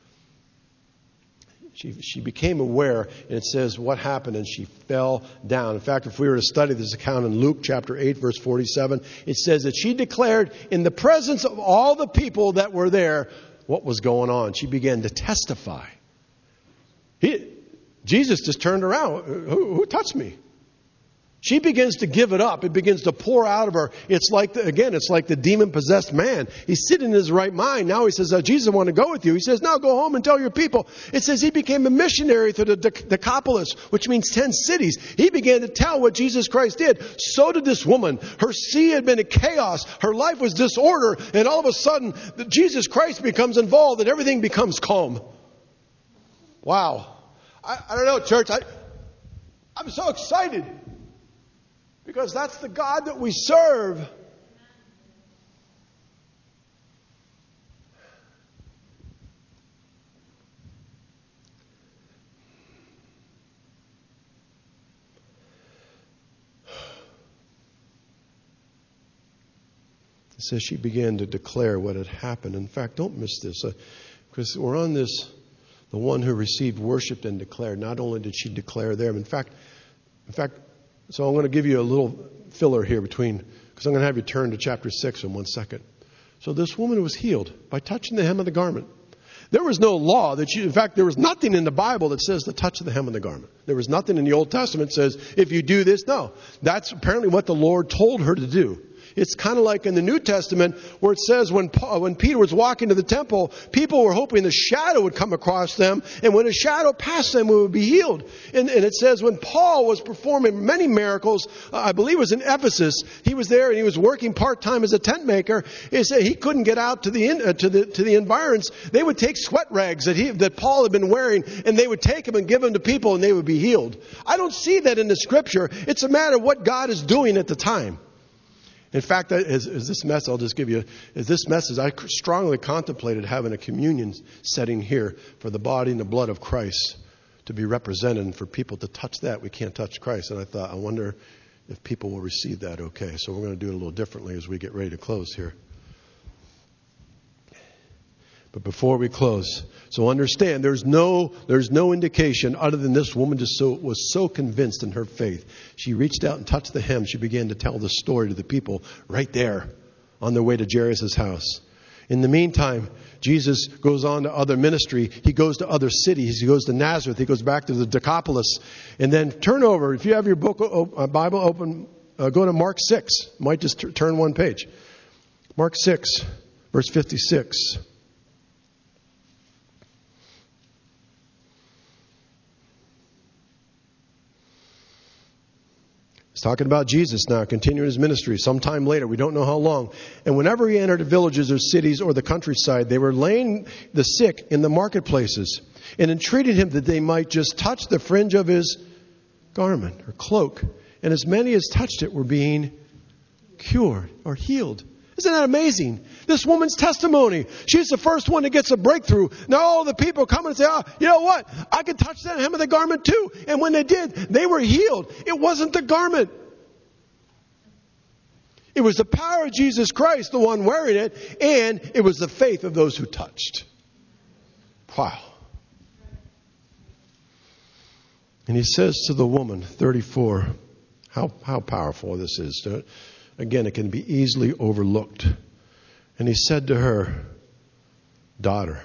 She, she became aware, and it says what happened, and she fell down. In fact, if we were to study this account in Luke chapter eight, verse forty-seven, it says that she declared in the presence of all the people that were there what was going on. She began to testify. He, Jesus just turned around. Who, who touched me? She begins to give it up. It begins to pour out of her. It's like, the, again, it's like the demon-possessed man. He's sitting in his right mind. Now he says, oh, Jesus, I want to go with you. He says, now go home and tell your people. It says he became a missionary to the Decapolis, which means ten cities. He began to tell what Jesus Christ did. So did this woman. Her sea had been in chaos. Her life was disorder. And all of a sudden, Jesus Christ becomes involved and everything becomes calm. Wow. I, I don't know, church. I, I'm so excited. Because that's the God that we serve. It says she began to declare what had happened. In fact, don't miss this. Uh, because we're on this, the one who received, worshipped, and declared. Not only did she declare there, but in fact, in fact, So I'm going to give you a little filler here between, because I'm going to have you turn to chapter six in one second. So this woman was healed by touching the hem of the garment. There was no law that you, in fact, there was nothing in the Bible that says the touch of the hem of the garment. There was nothing in the Old Testament that says, if you do this, no. That's apparently what the Lord told her to do. It's kind of like in the New Testament where it says when Paul, when Peter was walking to the temple, people were hoping the shadow would come across them, and when a shadow passed them, we would be healed. And, and it says when Paul was performing many miracles, uh, I believe it was in Ephesus, he was there and he was working part-time as a tent maker. He said he couldn't get out to the in, uh, to the to the environs. They would take sweat rags that he that Paul had been wearing, and they would take them and give them to people, and they would be healed. I don't see that in the Scripture. It's a matter of what God is doing at the time. In fact, as, as this message, I'll just give you, as this message, I strongly contemplated having a communion setting here for the body and the blood of Christ to be represented, and for people to touch that. We can't touch Christ. And I thought, I wonder if people will receive that okay. So we're going to do it a little differently as we get ready to close here. But before we close, so understand there's no there's no indication other than this woman just so was so convinced in her faith. She reached out and touched the hem. She began to tell the story to the people right there on their way to Jairus' house. In the meantime, Jesus goes on to other ministry. He goes to other cities. He goes to Nazareth. He goes back to the Decapolis. And then turn over. If you have your book, uh, Bible open, uh, go to Mark six. Might just t- turn one page. Mark six, verse fifty-six. He's talking about Jesus now, continuing his ministry. Sometime later, we don't know how long. And whenever he entered the villages or cities or the countryside, they were laying the sick in the marketplaces and entreated him that they might just touch the fringe of his garment or cloak. And as many as touched it were being cured or healed. Isn't that amazing? This woman's testimony. She's the first one that gets a breakthrough. Now all the people come and say, oh, you know what? I can touch that hem of the garment too. And when they did, they were healed. It wasn't the garment. It was the power of Jesus Christ, the one wearing it, and it was the faith of those who touched. Wow. And he says to the woman, thirty-four, how, how powerful this is. Again, it can be easily overlooked. And he said to her, daughter.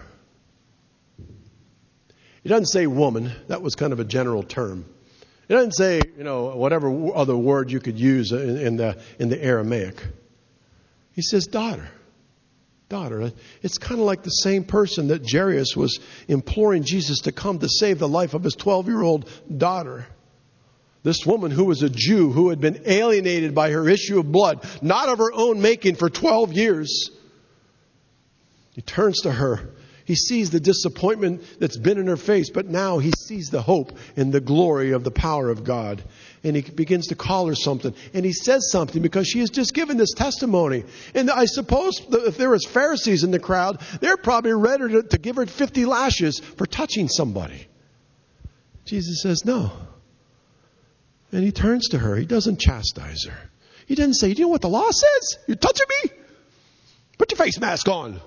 He doesn't say woman. That was kind of a general term. He doesn't say, you know, whatever other word you could use in, in the in the Aramaic. He says daughter. Daughter. It's kind of like the same person that Jairus was imploring Jesus to come to save the life of his twelve-year-old daughter. This woman who was a Jew, who had been alienated by her issue of blood, not of her own making, for twelve years. He turns to her. He sees the disappointment that's been in her face, but now he sees the hope and the glory of the power of God. And he begins to call her something. And he says something because she has just given this testimony. And I suppose if there was Pharisees in the crowd, they're probably ready to, to give her fifty lashes for touching somebody. Jesus says, no. And he turns to her. He doesn't chastise her. He doesn't say, do you know what the law says? You're touching me? Put your face mask on.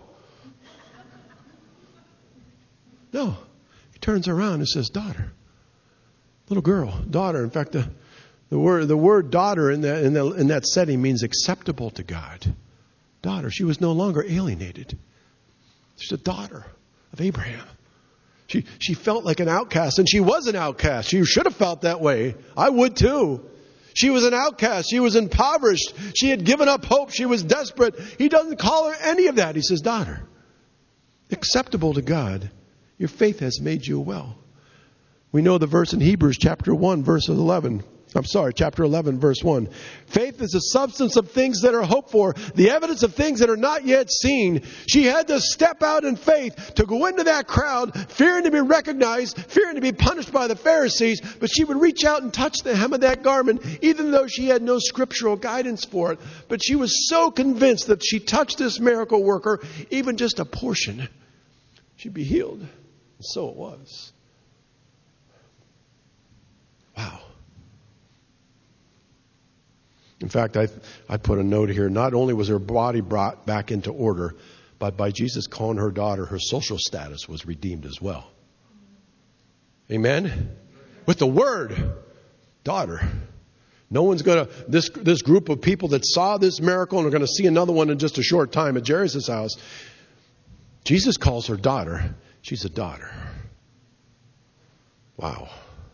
No. He turns around and says, daughter. Little girl. Daughter. In fact, the, the word the word daughter in that, in, the, in that setting means acceptable to God. Daughter. She was no longer alienated. She's a daughter of Abraham. She she felt like an outcast, and she was an outcast. She should have felt that way. I would too. She was an outcast. She was impoverished. She had given up hope. She was desperate. He doesn't call her any of that. He says, daughter, acceptable to God, your faith has made you well. We know the verse in Hebrews chapter one, verse eleven. I'm sorry, chapter eleven, verse one. Faith is the substance of things that are hoped for, the evidence of things that are not yet seen. She had to step out in faith to go into that crowd, fearing to be recognized, fearing to be punished by the Pharisees, but she would reach out and touch the hem of that garment, even though she had no scriptural guidance for it. But she was so convinced that she touched this miracle worker, even just a portion, she'd be healed. And so it was. Wow. In fact, I I put a note here. Not only was her body brought back into order, but by Jesus calling her daughter, her social status was redeemed as well. Amen? With the word, daughter. No one's going to, this, this group of people that saw this miracle and are going to see another one in just a short time at Jairus' house. Jesus calls her daughter. She's a daughter. Wow.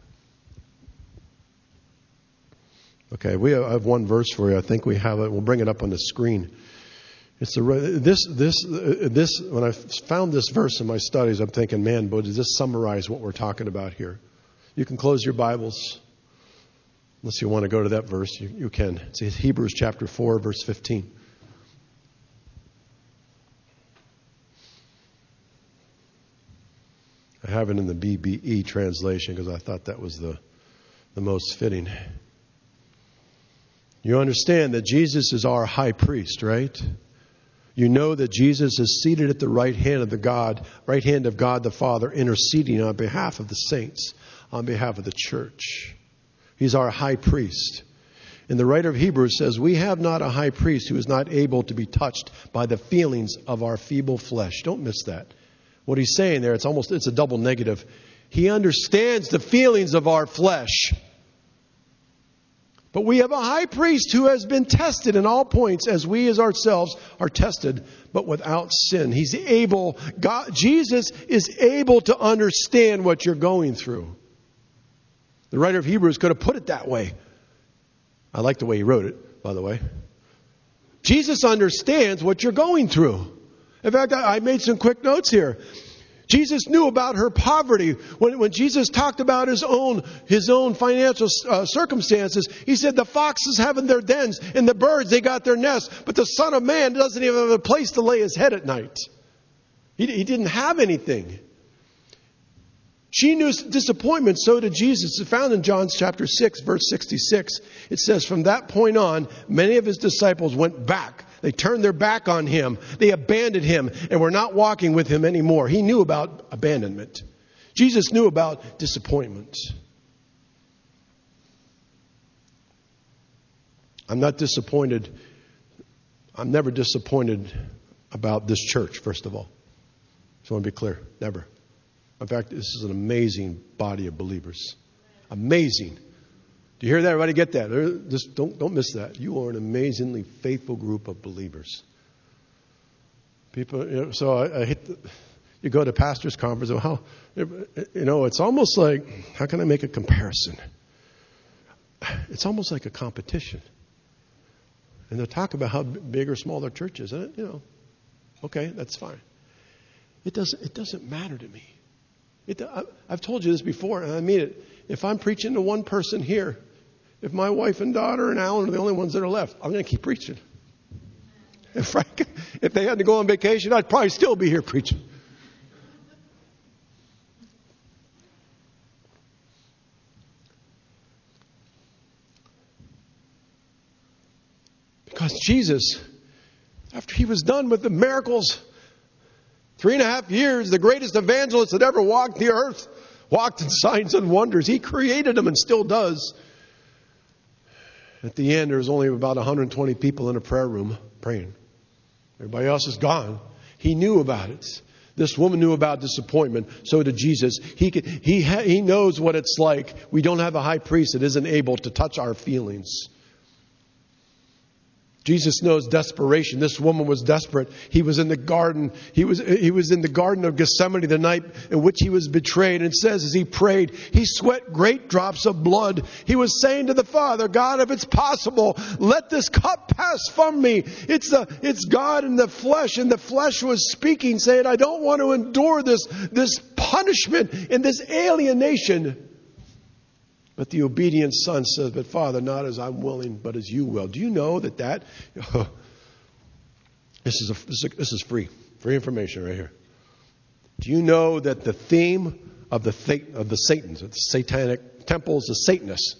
Okay, we have one verse for you. I think we have it. We'll bring it up on the screen. It's the this this this. When I found this verse in my studies, I'm thinking, man, but does this summarize what we're talking about here? You can close your Bibles, unless you want to go to that verse. You, you can. It's Hebrews chapter four, verse fifteen. I have it in the B B E translation because I thought that was the the most fitting. You understand that Jesus is our high priest, right? You know that Jesus is seated at the right hand of the God, right hand of God the Father, interceding on behalf of the saints, on behalf of the church. He's our high priest. And the writer of Hebrews says, we have not a high priest who is not able to be touched by the feelings of our feeble flesh. Don't miss that. What he's saying there, it's almost, it's a double negative. He understands the feelings of our flesh. But we have a high priest who has been tested in all points as we as ourselves are tested, but without sin. He's able, God, Jesus is able to understand what you're going through. The writer of Hebrews could have put it that way. I like the way he wrote it, by the way. Jesus understands what you're going through. In fact, I made some quick notes here. Jesus knew about her poverty. When, when Jesus talked about his own, his own financial uh, circumstances, he said the foxes have in their dens and the birds, they got their nests. But the Son of Man doesn't even have a place to lay his head at night. He, he didn't have anything. She knew disappointment, so did Jesus. It's found in John chapter six, verse sixty-six. It says, from that point on, many of his disciples went back. They turned their back on him. They abandoned him and were not walking with him anymore. He knew about abandonment. Jesus knew about disappointment. I'm not disappointed. I'm never disappointed about this church, first of all. Just want to be clear. Never. In fact, this is an amazing body of believers. Amazing. Do you hear that? Everybody get that? Just don't, don't miss that. You are an amazingly faithful group of believers. People, you know, so I, I hit the, you go to pastor's conference, and how, you know, it's almost like, how can I make a comparison? It's almost like a competition. And they'll talk about how big or small their church is. And, you know, okay, that's fine. It doesn't, it doesn't matter to me. It, I've told you this before, and I mean it. If I'm preaching to one person here, if my wife and daughter and Alan are the only ones that are left, I'm going to keep preaching. And Frank, if they had to go on vacation, I'd probably still be here preaching. Because Jesus, after he was done with the miracles, three and a half years, the greatest evangelist that ever walked the earth, walked in signs and wonders. He created them and still does. At the end, there was only about one hundred twenty people in a prayer room praying. Everybody else is gone. He knew about it. This woman knew about disappointment. So did Jesus. He could, he ha, he knows what it's like. We don't have a high priest that isn't able to touch our feelings. Jesus knows desperation. This woman was desperate. He was in the garden. He was, he was in the Garden of Gethsemane the night in which he was betrayed. And it says as he prayed, he sweat great drops of blood. He was saying to the Father, God, if it's possible, let this cup pass from me. It's the, it's God in the flesh. And the flesh was speaking, saying, I don't want to endure this, this punishment and this alienation. But the obedient son says, but Father, not as I'm willing, but as you will. Do you know that that, oh, this is, a, this is a, this is free, free information right here. Do you know that the theme of the, of the Satans, of the satanic temples, the Satanists,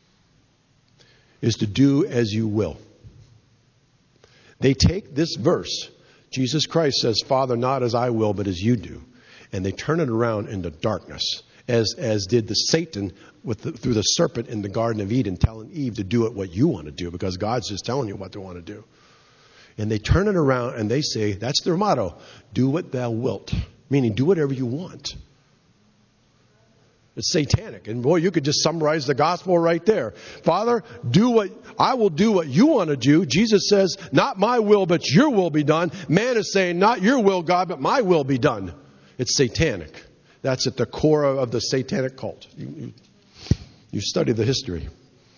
is to do as you will? They take this verse, Jesus Christ says, Father, not as I will, but as you do. And they turn it around into darkness, as, as did the Satan with the, through the serpent in the Garden of Eden, telling Eve to do it what you want to do, because God's just telling you what they want to do. And they turn it around and they say, that's their motto, do what thou wilt, meaning do whatever you want. It's satanic. And boy, you could just summarize the gospel right there. Father, do what I will do what you want to do. Jesus says, not my will, but your will be done. Man is saying, not your will, God, but my will be done. It's satanic. That's at the core of the satanic cult. You, you, you study the history.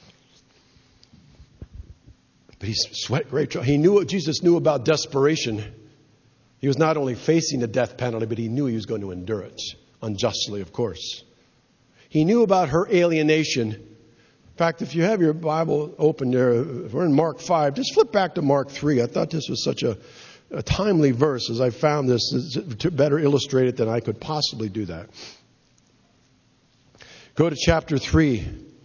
But he sweat great trouble. He knew what Jesus knew about desperation. He was not only facing the death penalty, but he knew he was going to endure it. Unjustly, of course. He knew about her alienation. In fact, if you have your Bible open there, if we're in Mark five, just flip back to Mark three. I thought this was such a, a timely verse as I found this to better illustrate it than I could possibly do that. Go to chapter three.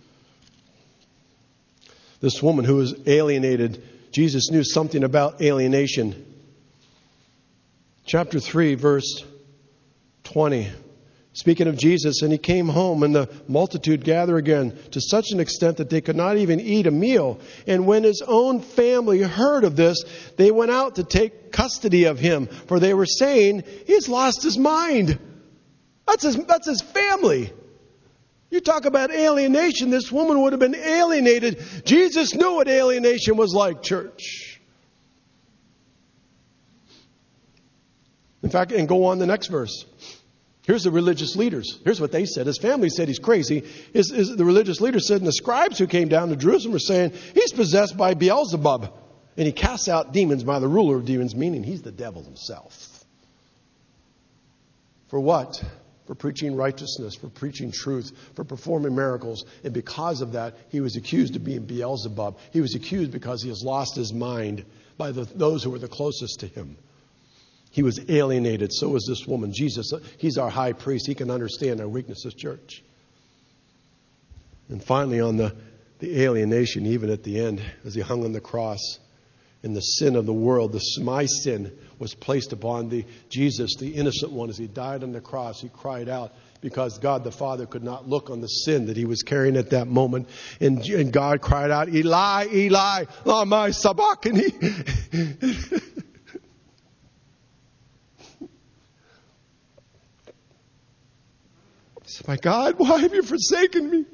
This woman who was alienated, Jesus knew something about alienation. Chapter three, verse twenty. Speaking of Jesus, and he came home, and the multitude gathered again to such an extent that they could not even eat a meal. And when his own family heard of this, they went out to take custody of him, for they were saying, he's lost his mind. That's his, that's his family. You talk about alienation, this woman would have been alienated. Jesus knew what alienation was like, church. In fact, and go on the next verse. Here's the religious leaders. Here's what they said. His family said he's crazy. His, his, the religious leaders said, and the scribes who came down to Jerusalem were saying, he's possessed by Beelzebub. And he casts out demons by the ruler of demons, meaning he's the devil himself. For what? For preaching righteousness, for preaching truth, for performing miracles. And because of that, he was accused of being Beelzebub. He was accused because he has lost his mind by the, those who were the closest to him. He was alienated. So was this woman. Jesus, he's our high priest. He can understand our weaknesses, church. And finally, on the, the alienation, even at the end, as he hung on the cross, and the sin of the world, the, my sin, was placed upon the Jesus, the innocent one. As he died on the cross, he cried out because God the Father could not look on the sin that he was carrying at that moment. And, and God cried out, Eli, Eli, lama sabachthani. He said, my God, why have you forsaken me?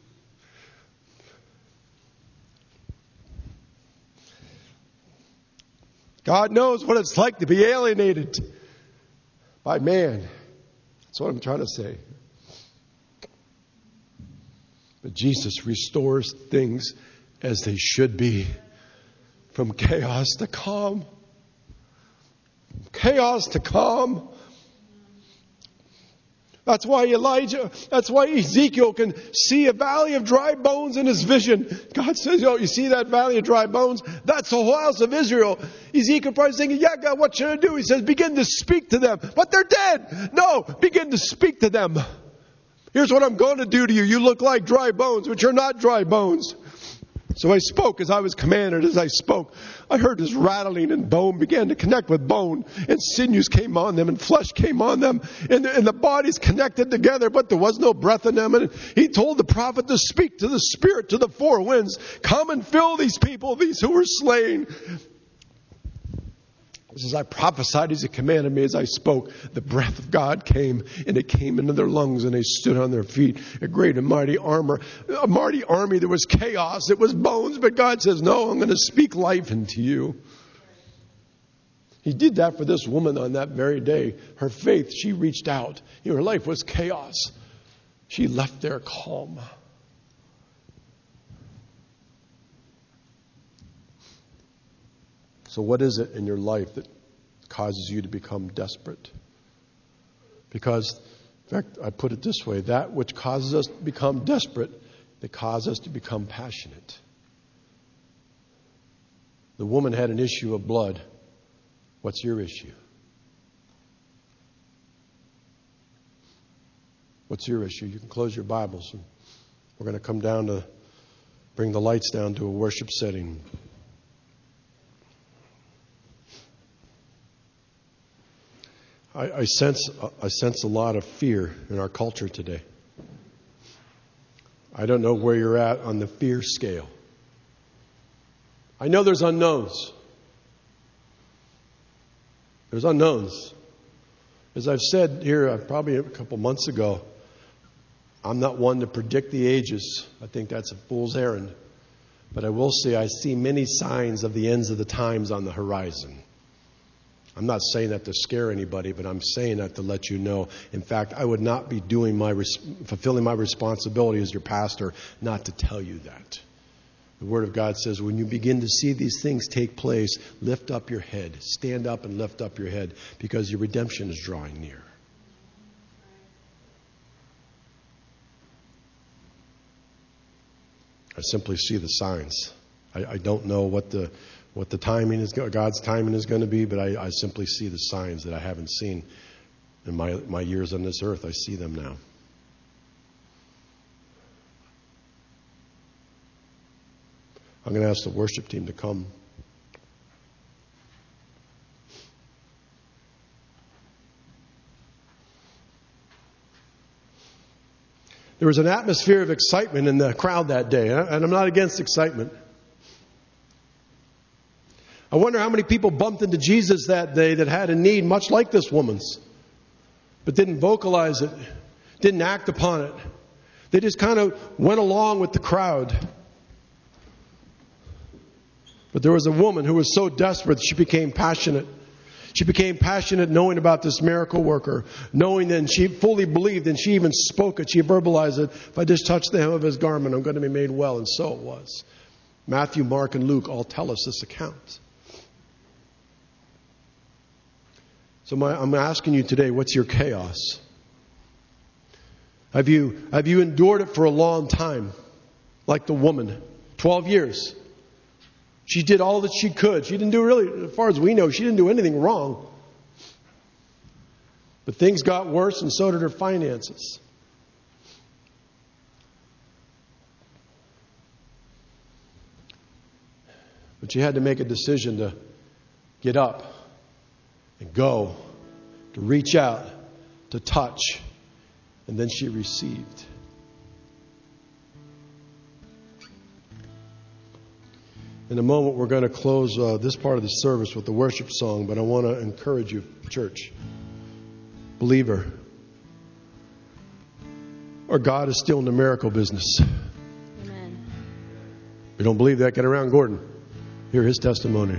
God knows what it's like to be alienated by man. That's what I'm trying to say. But Jesus restores things as they should be. From chaos to calm. Chaos to calm. That's why Elijah, that's why Ezekiel can see a valley of dry bones in his vision. God says, oh, you see that valley of dry bones? That's the whole house of Israel. Ezekiel probably thinking, yeah, God, what should I do? He says, begin to speak to them. But they're dead. No, begin to speak to them. Here's what I'm going to do to you. You look like dry bones, but you're not dry bones. So I spoke as I was commanded. As I spoke, I heard this rattling, and bone began to connect with bone, and sinews came on them, and flesh came on them, and the, and the bodies connected together, but there was no breath in them. And he told the prophet to speak to the spirit, to the four winds, come and fill these people, these who were slain. As I prophesied, as he commanded me, as I spoke, the breath of God came, and it came into their lungs, and they stood on their feet. A great and mighty armor, a mighty army. There was chaos. It was bones, but God says, no, I'm going to speak life into you. He did that for this woman on that very day. Her faith, she reached out. Her life was chaos. She left there calm. So what is it in your life that causes you to become desperate? Because, in fact, I put it this way, that which causes us to become desperate, that causes us to become passionate. The woman had an issue of blood. What's your issue? What's your issue? You can close your Bibles. And we're going to come down to bring the lights down to a worship setting. I, I sense I sense a lot of fear in our culture today. I don't know where you're at on the fear scale. I know there's unknowns. There's unknowns. As I've said here uh, probably a couple months ago, I'm not one to predict the ages. I think that's a fool's errand. But I will say I see many signs of the ends of the times on the horizon. I'm not saying that to scare anybody, but I'm saying that to let you know. In fact, I would not be doing my fulfilling my responsibility as your pastor not to tell you that. The Word of God says when you begin to see these things take place, lift up your head. Stand up and lift up your head because your redemption is drawing near. I simply see the signs. I, I don't know what the what the timing is, God's timing is going to be, but I, I simply see the signs that I haven't seen in my my years on this earth. I see them now. I'm going to ask the worship team to come. There was an atmosphere of excitement in the crowd that day, and I'm not against excitement. I wonder how many people bumped into Jesus that day that had a need much like this woman's, but didn't vocalize it, didn't act upon it. They just kind of went along with the crowd. But there was a woman who was so desperate she became passionate. She became passionate knowing about this miracle worker, knowing that she fully believed, and she even spoke it. She verbalized it. If I just touch the hem of his garment, I'm going to be made well. And so it was. Matthew, Mark, and Luke all tell us this account. So my, I'm asking you today, what's your chaos? Have you, have you endured it for a long time? Like the woman, twelve years. She did all that she could. She didn't do really, as far as we know, she didn't do anything wrong. But things got worse, and so did her finances. But she had to make a decision to get up and go, to reach out, to touch, and then she received. In a moment, we're going to close uh, this part of the service with the worship song, but I want to encourage you, church, believer, our God is still in the miracle business. Amen. If you don't believe that, get around Gordon. Hear his testimony.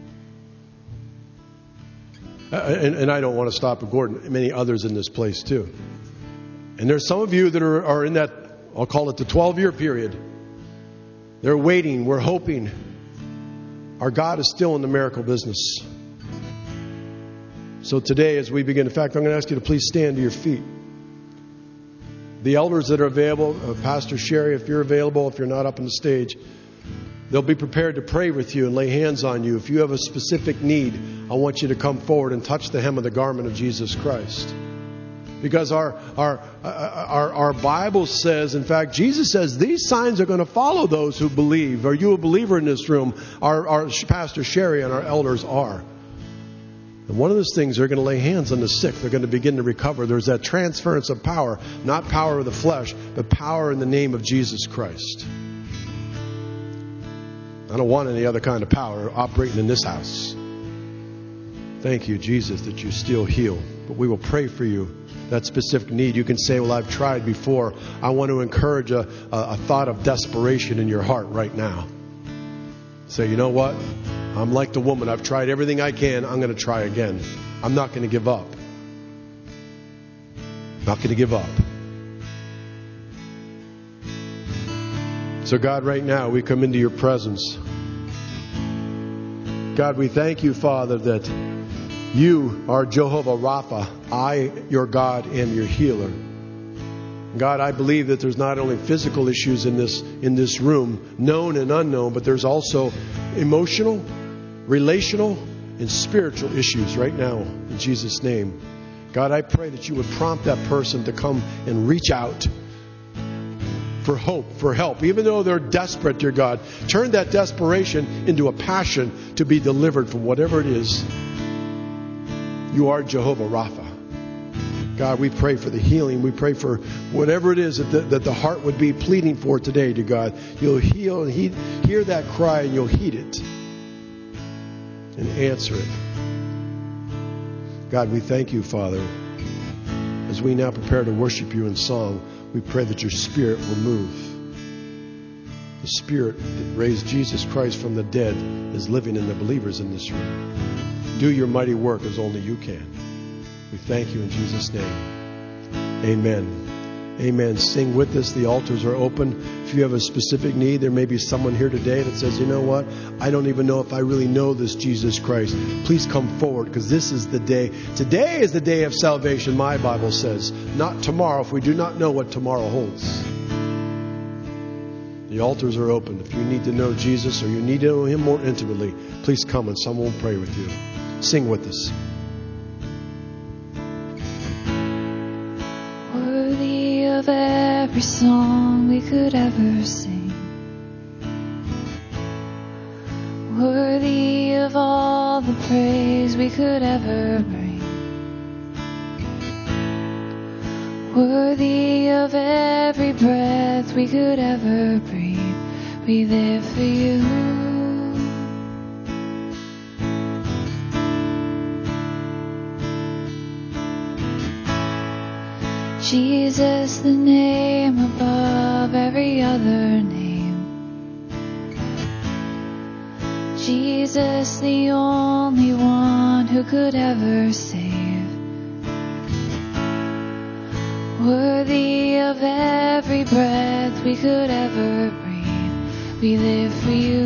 Uh, and, and I don't want to stop at Gordon. Many others in this place, too. And there's some of you that are, are in that, I'll call it the twelve-year period. They're waiting. We're hoping. Our God is still in the miracle business. So today, as we begin, in fact, I'm going to ask you to please stand to your feet. The elders that are available, uh, Pastor Sherry, if you're available, if you're not up on the stage, they'll be prepared to pray with you and lay hands on you. If you have a specific need, I want you to come forward and touch the hem of the garment of Jesus Christ. Because our our our our Bible says, in fact, Jesus says, these signs are going to follow those who believe. Are you a believer in this room? Our, our Pastor Sherry and our elders are. And one of those things, they're going to lay hands on the sick. They're going to begin to recover. There's that transference of power, not power of the flesh, but power in the name of Jesus Christ. I don't want any other kind of power operating in this house. Thank you, Jesus, that you still heal. But we will pray for you. That specific need. You can say, well, I've tried before. I want to encourage a, a, a thought of desperation in your heart right now. Say, you know what? I'm like the woman. I've tried everything I can. I'm going to try again. I'm not going to give up. Not going to give up. So God, right now, we come into your presence. God, we thank you, Father, that you are Jehovah Rapha. I, your God, am your healer. God, I believe that there's not only physical issues in this in this room, known and unknown, but there's also emotional, relational, and spiritual issues right now, in Jesus' name. God, I pray that you would prompt that person to come and reach out for hope, for help. Even though they're desperate, dear God, turn that desperation into a passion to be delivered from whatever it is. You are Jehovah Rapha. God, we pray for the healing. We pray for whatever it is that the, that the heart would be pleading for today, dear God. You'll heal and heed, hear that cry, and you'll heed it and answer it. God, we thank you, Father, as we now prepare to worship you in song. We pray that your Spirit will move. The Spirit that raised Jesus Christ from the dead is living in the believers in this room. Do your mighty work as only you can. We thank you in Jesus' name. Amen. Amen. Sing with us. The altars are open. If you have a specific need, there may be someone here today that says, you know what? I don't even know if I really know this Jesus Christ. Please come forward, because this is the day. Today is the day of salvation, my Bible says. Not tomorrow, if we do not know what tomorrow holds. The altars are open. If you need to know Jesus or you need to know Him more intimately, please come and someone will pray with you. Sing with us. Worthy of every song we could ever sing, worthy of all the praise we could ever bring, worthy of every breath we could ever breathe. We live for you. Jesus, the name above every other name. Jesus, the only one who could ever save. Worthy of every breath we could ever breathe. We live for you.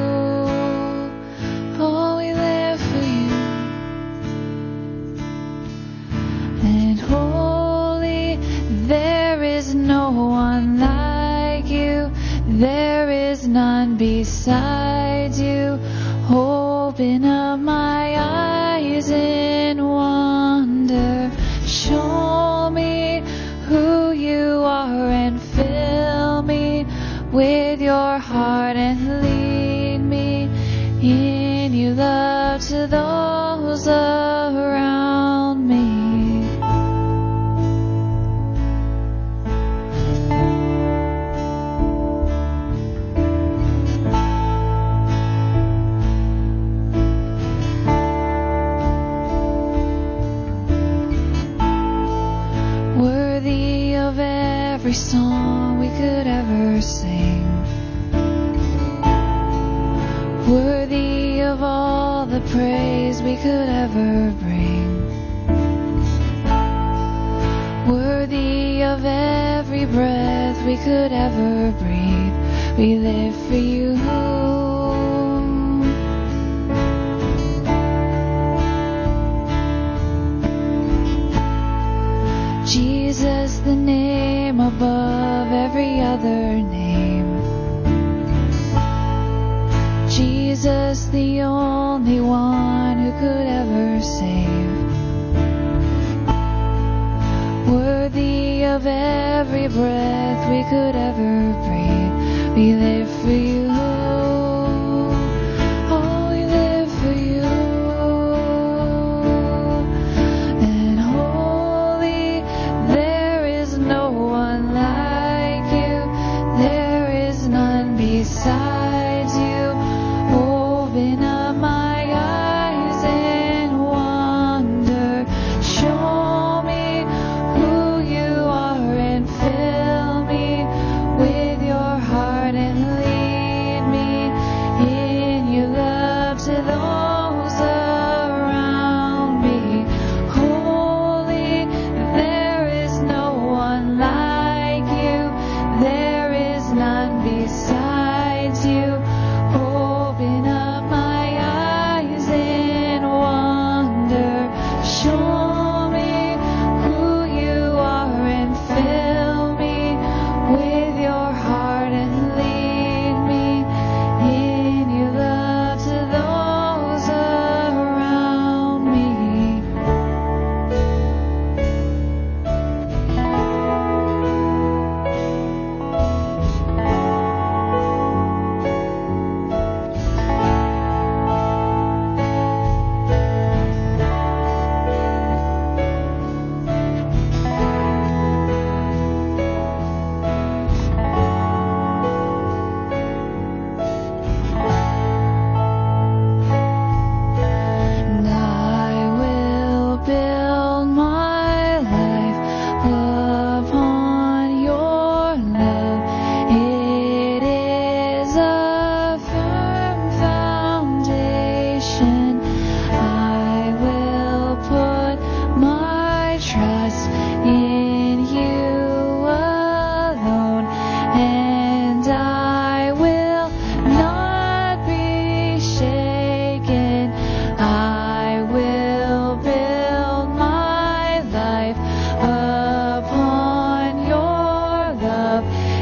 Oh, we live for you. And holy, there is no one like you. There is none beside you. Open up my eyes in wonder. Show me who you are and fill me with your heart and lead me in your love to those around me. Worthy of every song we could ever sing, worthy of all the praise we could ever bring, worthy of every breath we could ever breathe. We live for you. Jesus, the name above every other name. Jesus, the only one who could ever save. Worthy of every breath we could ever breathe. We live for you. Oh, we live for you. And holy, there is no one like you. There is none beside you. Open up my eyes in wonder. Show me who you are and fill me with your heart and lead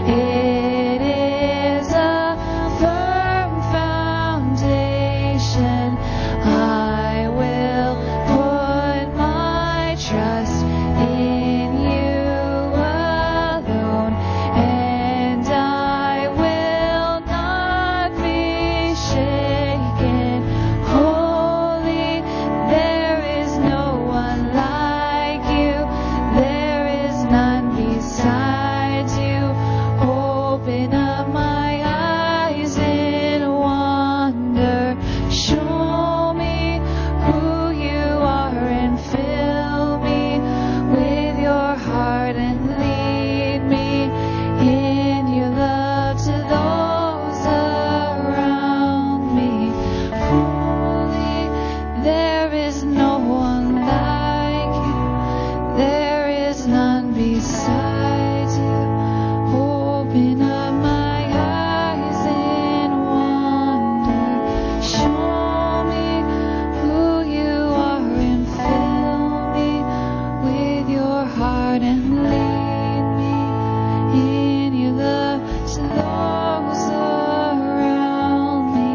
It is a firm foundation. I will put my trust in you alone, and I will not be shaken. Holy, there is no one like you. There is none besides you. Open up my eyes in wonder. Show me who you are and fill me with your heart and lead me in your love to those around me. Holy, there is no one like you. There is none besides you. Open up my eyes in wonder. Show me who you are and fill me with your heart and lead me in your love to those around me.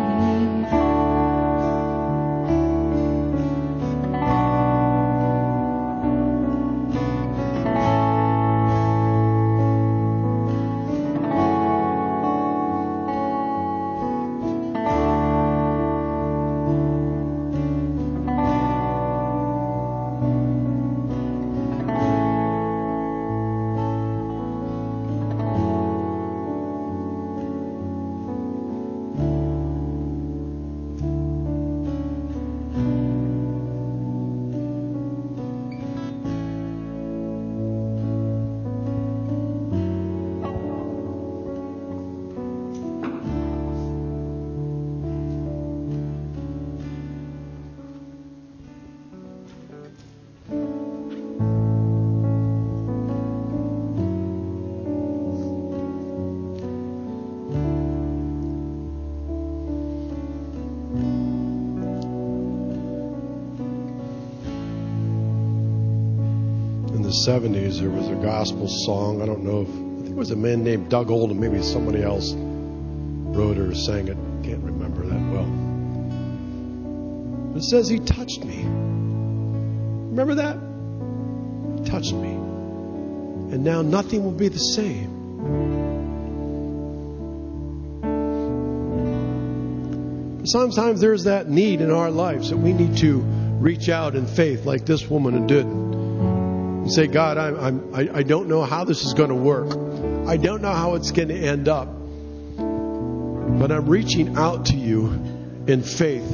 In the seventies, there was a gospel song. I don't know if, I think it was a man named Doug Oldham. Maybe somebody else wrote or sang it. Can't remember that well. It says, he touched me. Remember that? He touched me. And now nothing will be the same. Sometimes there's that need in our lives that we need to reach out in faith like this woman did. And say, God, I'm, I'm, I, I don't know how this is going to work. I don't know how it's going to end up. But I'm reaching out to you in faith,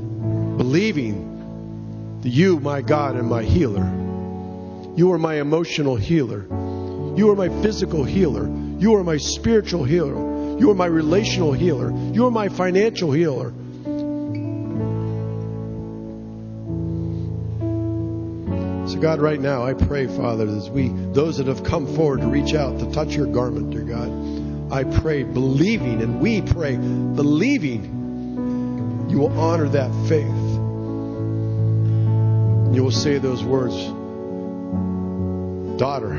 believing that you, my God and my healer, you are my emotional healer. You are my physical healer. You are my spiritual healer. You are my relational healer. You are my financial healer. So God, right now, I pray, Father, as we, those that have come forward to reach out to touch your garment, dear God, I pray, believing, and we pray, believing, you will honor that faith. You will say those words, daughter,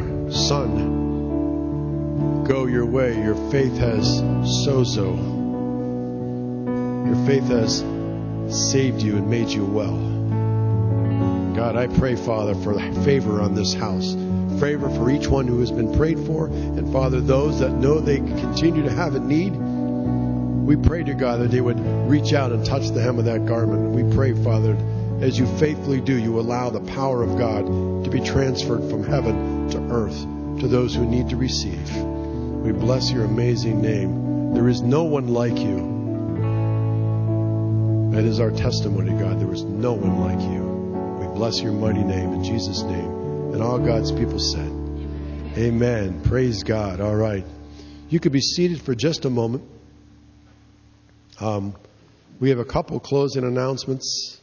son, go your way. Your faith has sozo. Your faith has saved you and made you well. God, I pray, Father, for favor on this house. Favor for each one who has been prayed for. And, Father, those that know they continue to have a need, we pray, dear God, that they would reach out and touch the hem of that garment. We pray, Father, as you faithfully do, you allow the power of God to be transferred from heaven to earth to those who need to receive. We bless your amazing name. There is no one like you. That is our testimony, God. There is no one like you. Bless your mighty name in Jesus' name. And all God's people said, amen. Amen. Praise God. All right. You could be seated for just a moment. Um, we have a couple closing announcements.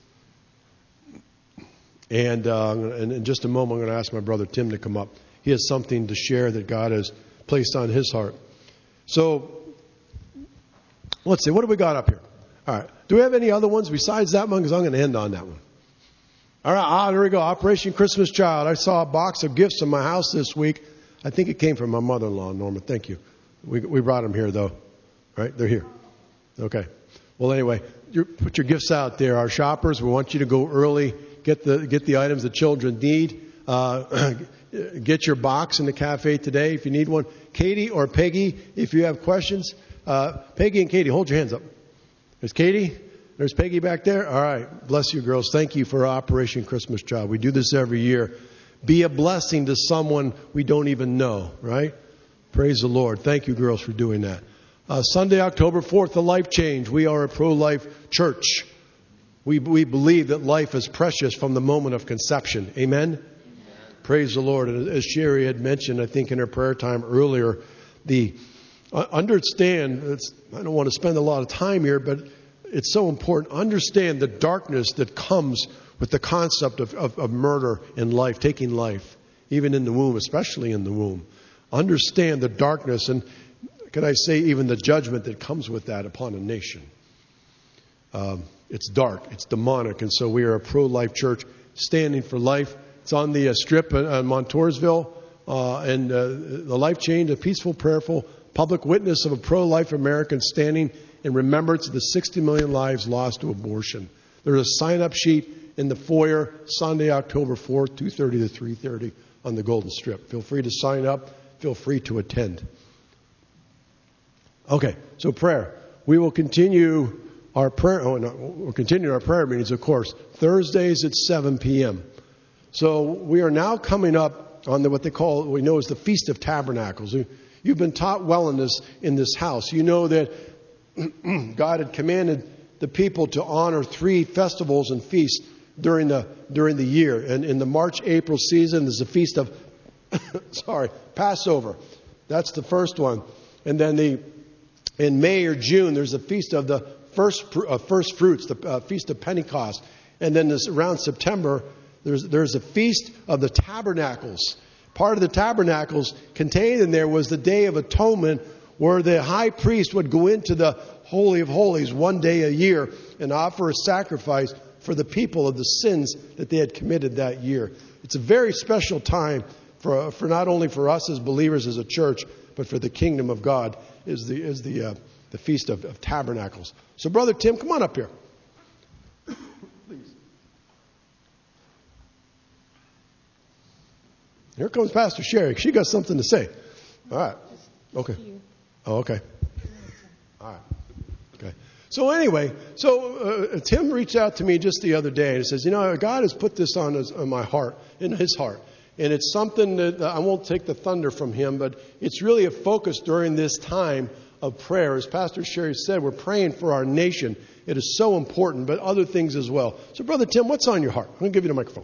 And uh, in, in just a moment, I'm going to ask my brother Tim to come up. He has something to share that God has placed on his heart. So, let's see. What do we got up here? All right. Do we have any other ones besides that one? Because I'm going to end on that one. All right, ah, there we go. Operation Christmas Child. I saw a box of gifts in my house this week. I think it came from my mother-in-law, Norma. Thank you. We we brought them here, though. Right? They're here. Okay. Well, anyway, you put your gifts out there. Our shoppers, we want you to go early, get the get the items the children need. Uh, get your box in the cafe today if you need one. Katie or Peggy, if you have questions. Uh, Peggy and Katie, hold your hands up. There's Katie. There's Peggy back there. All right. Bless you, girls. Thank you for Operation Christmas Child. We do this every year. Be a blessing to someone we don't even know, right? Praise the Lord. Thank you, girls, for doing that. Uh, Sunday, October fourth, the Life Change. We are a pro-life church. We, we believe that life is precious from the moment of conception. Amen? Amen? Praise the Lord. And as Sherry had mentioned, I think in her prayer time earlier, the uh, understand, it's, I don't want to spend a lot of time here, but it's so important. Understand the darkness that comes with the concept of, of, of murder in life, taking life, even in the womb, especially in the womb. Understand the darkness and, can I say, even the judgment that comes with that upon a nation. Um, it's dark. It's demonic. And so we are a pro-life church standing for life. It's on the uh, strip in uh, Montoursville. Uh, and uh, the Life Change, a peaceful, prayerful, public witness of a pro-life American standing in remembrance of the sixty million lives lost to abortion. There's a sign-up sheet in the foyer, Sunday, October fourth, two thirty to three thirty on the Golden Strip. Feel free to sign up. Feel free to attend. Okay, so prayer. We will continue our prayer. Oh, no, we'll continue our prayer meetings, of course, Thursdays at seven p.m. So we are now coming up on the, what they call, we know as the Feast of Tabernacles. You've been taught well in this in this house. You know that God had commanded the people to honor three festivals and feasts during the during the year. And in the March-April season, there's the Feast of sorry Passover. That's the first one. And then the in May or June, there's the Feast of the First uh, First Fruits, the uh, Feast of Pentecost. And then this, around September, there's there's a Feast of the Tabernacles. Part of the Tabernacles contained in there was the Day of Atonement, where the high priest would go into the Holy of Holies one day a year and offer a sacrifice for the people of the sins that they had committed that year. It's a very special time for for not only for us as believers as a church, but for the kingdom of God is the is the uh, the Feast of, of Tabernacles. So, Brother Tim, come on up here. Please. Here comes Pastor Sherry. She got something to say. All right. Okay. Oh, okay. All right. Okay. So anyway, so uh, Tim reached out to me just the other day and says, you know, God has put this on, his, on my heart, in his heart. And it's something that I won't take the thunder from him, but it's really a focus during this time of prayer. As Pastor Sherry said, we're praying for our nation. It is so important, but other things as well. So, Brother Tim, what's on your heart? I'm going to give you the microphone.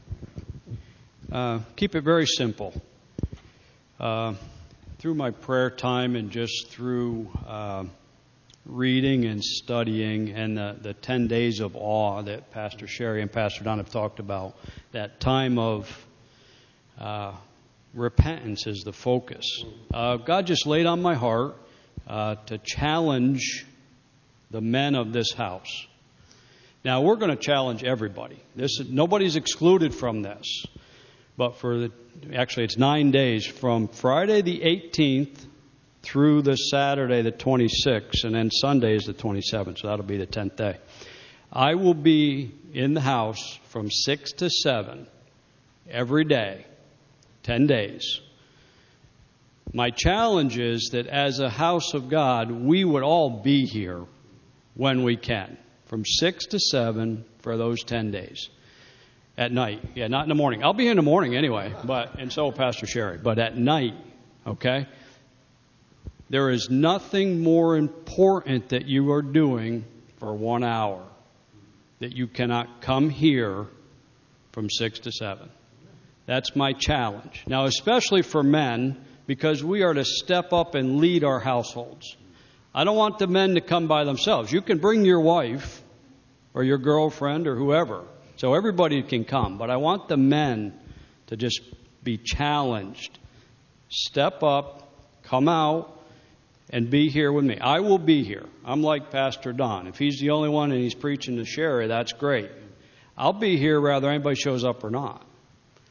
Uh, keep it very simple. Uh, through my prayer time and just through uh, reading and studying and the, the ten days of awe that Pastor Sherry and Pastor Don have talked about, that time of uh, repentance is the focus. Uh, God just laid on my heart uh, to challenge the men of this house. Now, we're going to challenge everybody. This nobody's excluded from this. But for the, actually, it's nine days from Friday the eighteenth through the Saturday the twenty-sixth, and then Sunday is the twenty-seventh, so that'll be the tenth day. I will be in the house from six to seven every day, ten days. My challenge is that as a house of God, we would all be here when we can, from six to seven for those ten days. At night. Yeah, not in the morning. I'll be in the morning anyway, but and so will Pastor Sherry. But at night, okay? There is nothing more important that you are doing for one hour that you cannot come here from six to seven. That's my challenge. Now, especially for men, because we are to step up and lead our households. I don't want the men to come by themselves. You can bring your wife or your girlfriend or whoever. So everybody can come, but I want the men to just be challenged. Step up, come out, and be here with me. I will be here. I'm like Pastor Don. If he's the only one and he's preaching to Sherry, that's great. I'll be here whether anybody shows up or not.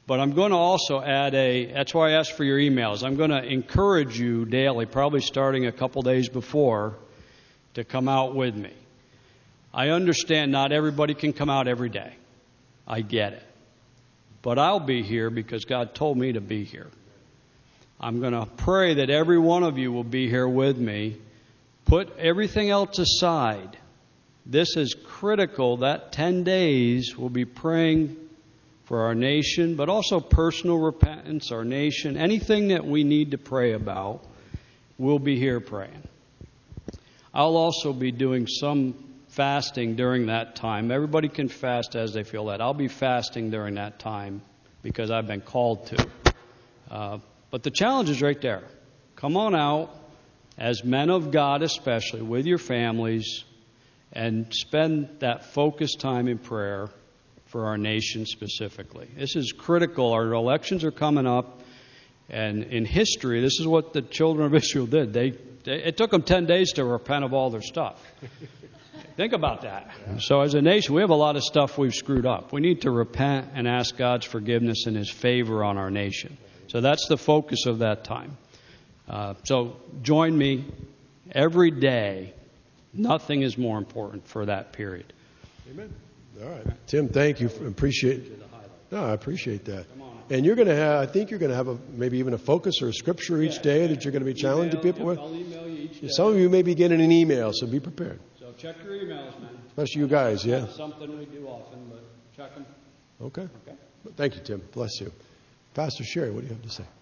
But I'm going to also add a, that's why I asked for your emails. I'm going to encourage you daily, probably starting a couple days before, to come out with me. I understand not everybody can come out every day. I get it. But I'll be here because God told me to be here. I'm going to pray that every one of you will be here with me. Put everything else aside. This is critical. That ten days we'll be praying for our nation, but also personal repentance, our nation, anything that we need to pray about, we'll be here praying. I'll also be doing some fasting during that time. Everybody can fast as they feel that. I'll be fasting during that time because I've been called to. Uh, but the challenge is right there. Come on out, as men of God especially, with your families, and spend that focused time in prayer for our nation specifically. This is critical. Our elections are coming up, and in history, this is what the children of Israel did. They, they it took them ten days to repent of all their stuff. Think about that. So as a nation, we have a lot of stuff we've screwed up. We need to repent and ask God's forgiveness and His favor on our nation. So that's the focus of that time. Uh, so join me every day. Nothing is more important for that period. Amen. All right. Tim, thank you. Appreciate it. No, I appreciate that. And you're going to have, I think you're going to have a, maybe even a focus or a scripture each day that you're going to be challenging people with. I'll email you each day. Some of you may be getting an email, so be prepared. So check your emails, man. Especially you guys, yeah. That's something we do often, but check them. Okay. Okay. Thank you, Tim. Bless you. Pastor Sherry, what do you have to say?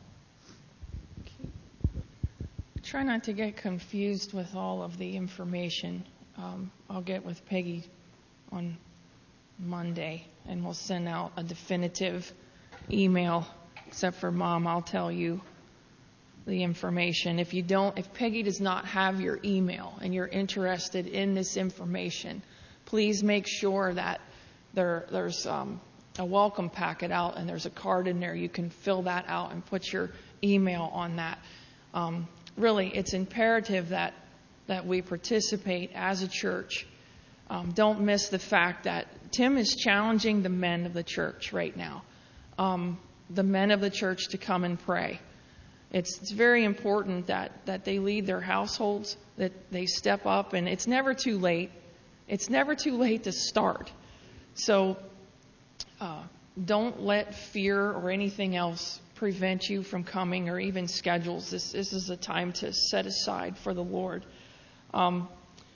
Try not to get confused with all of the information. Um, I'll get with Peggy on Monday, and we'll send out a definitive email. Except for Mom, I'll tell you the information. If you don't, if Peggy does not have your email and you're interested in this information, please make sure that there there's um, a welcome packet out and there's a card in there. You can fill that out and put your email on that. Um, really, it's imperative that that we participate as a church. Um, don't miss the fact that Tim is challenging the men of the church right now, um, the men of the church to come and pray. It's, it's very important that, that they lead their households, that they step up, and it's never too late. It's never too late to start. So uh, don't let fear or anything else prevent you from coming, or even schedules. This, this is a time to set aside for the Lord. Um,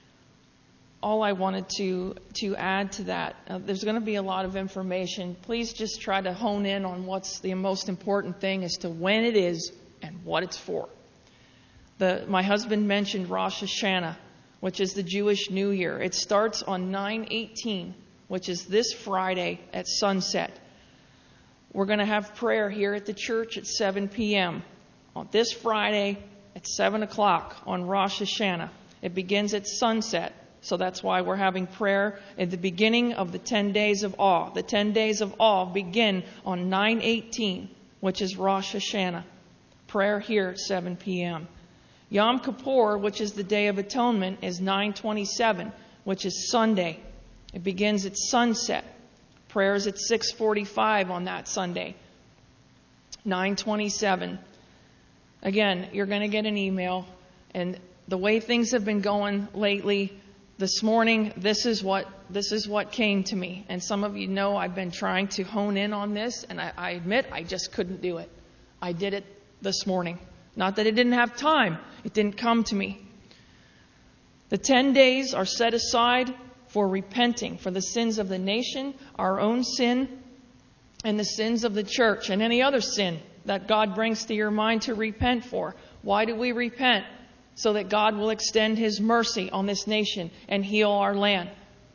all I wanted to to add to that, uh, there's going to be a lot of information. Please just try to hone in on what's the most important thing as to when it is and what it's for. The, my husband mentioned Rosh Hashanah, which is the Jewish New Year. It starts on nine eighteen, which is this Friday at sunset. We're going to have prayer here at the church at seven p.m. on this Friday at seven o'clock on Rosh Hashanah. It begins at sunset. So that's why we're having prayer at the beginning of the ten days of awe. The ten days of awe begin on nine eighteen, which is Rosh Hashanah. Prayer here at seven p.m. Yom Kippur, which is the Day of Atonement, is nine twenty-seven, which is Sunday. It begins at sunset. Prayers at six forty-five on that Sunday. nine twenty-seven. Again, you're going to get an email, and the way things have been going lately, this morning, this is what this is what came to me. And some of you know I've been trying to hone in on this, and I, I admit I just couldn't do it. I did it this morning. Not that I didn't have time. It didn't come to me. The ten days are set aside for repenting for the sins of the nation, our own sin, and the sins of the church, and any other sin that God brings to your mind to repent for. Why do we repent? So that God will extend His mercy on this nation and heal our land.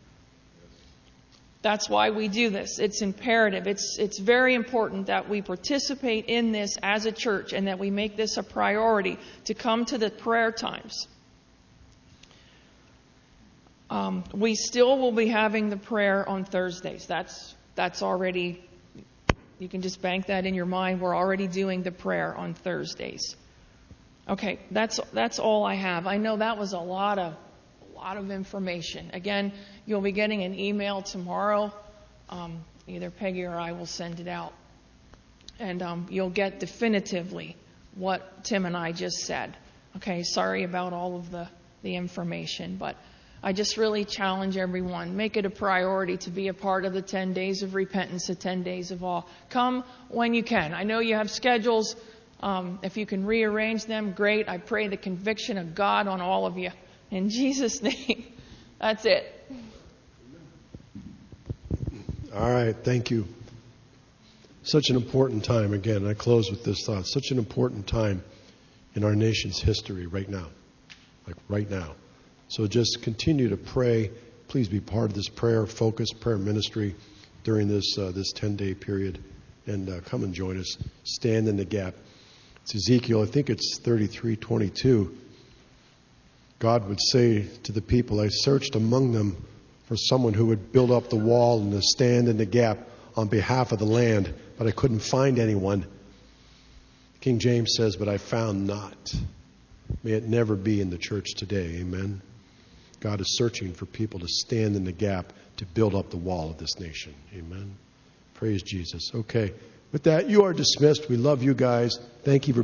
That's why we do this. It's imperative. It's it's very important that we participate in this as a church, and that we make this a priority to come to the prayer times. Um, we still will be having the prayer on Thursdays. That's that's already, you can just bank that in your mind. We're already doing the prayer on Thursdays. Okay, that's that's all I have. I know that was a lot of a lot of information. Again, you'll be getting an email tomorrow. Um, either Peggy or I will send it out. And um, you'll get definitively what Tim and I just said. Okay, sorry about all of the, the information, but I just really challenge everyone. Make it a priority to be a part of the ten days of repentance, the ten days of awe. Come when you can. I know you have schedules. Um, if you can rearrange them, great. I pray the conviction of God on all of you. In Jesus' name, that's it. All right, thank you. Such an important time, again, I close with this thought, such an important time in our nation's history right now, like right now. So just continue to pray. Please be part of this prayer, focus, prayer ministry during this uh, this ten-day period, and uh, come and join us. Stand in the gap. It's Ezekiel, I think it's thirty-three twenty-two. God would say to the people, I searched among them for someone who would build up the wall and to stand in the gap on behalf of the land, but I couldn't find anyone. King James says, but I found not. May it never be in the church today. Amen. God is searching for people to stand in the gap to build up the wall of this nation. Amen. Praise Jesus. Okay. With that, you are dismissed. We love you guys. Thank you for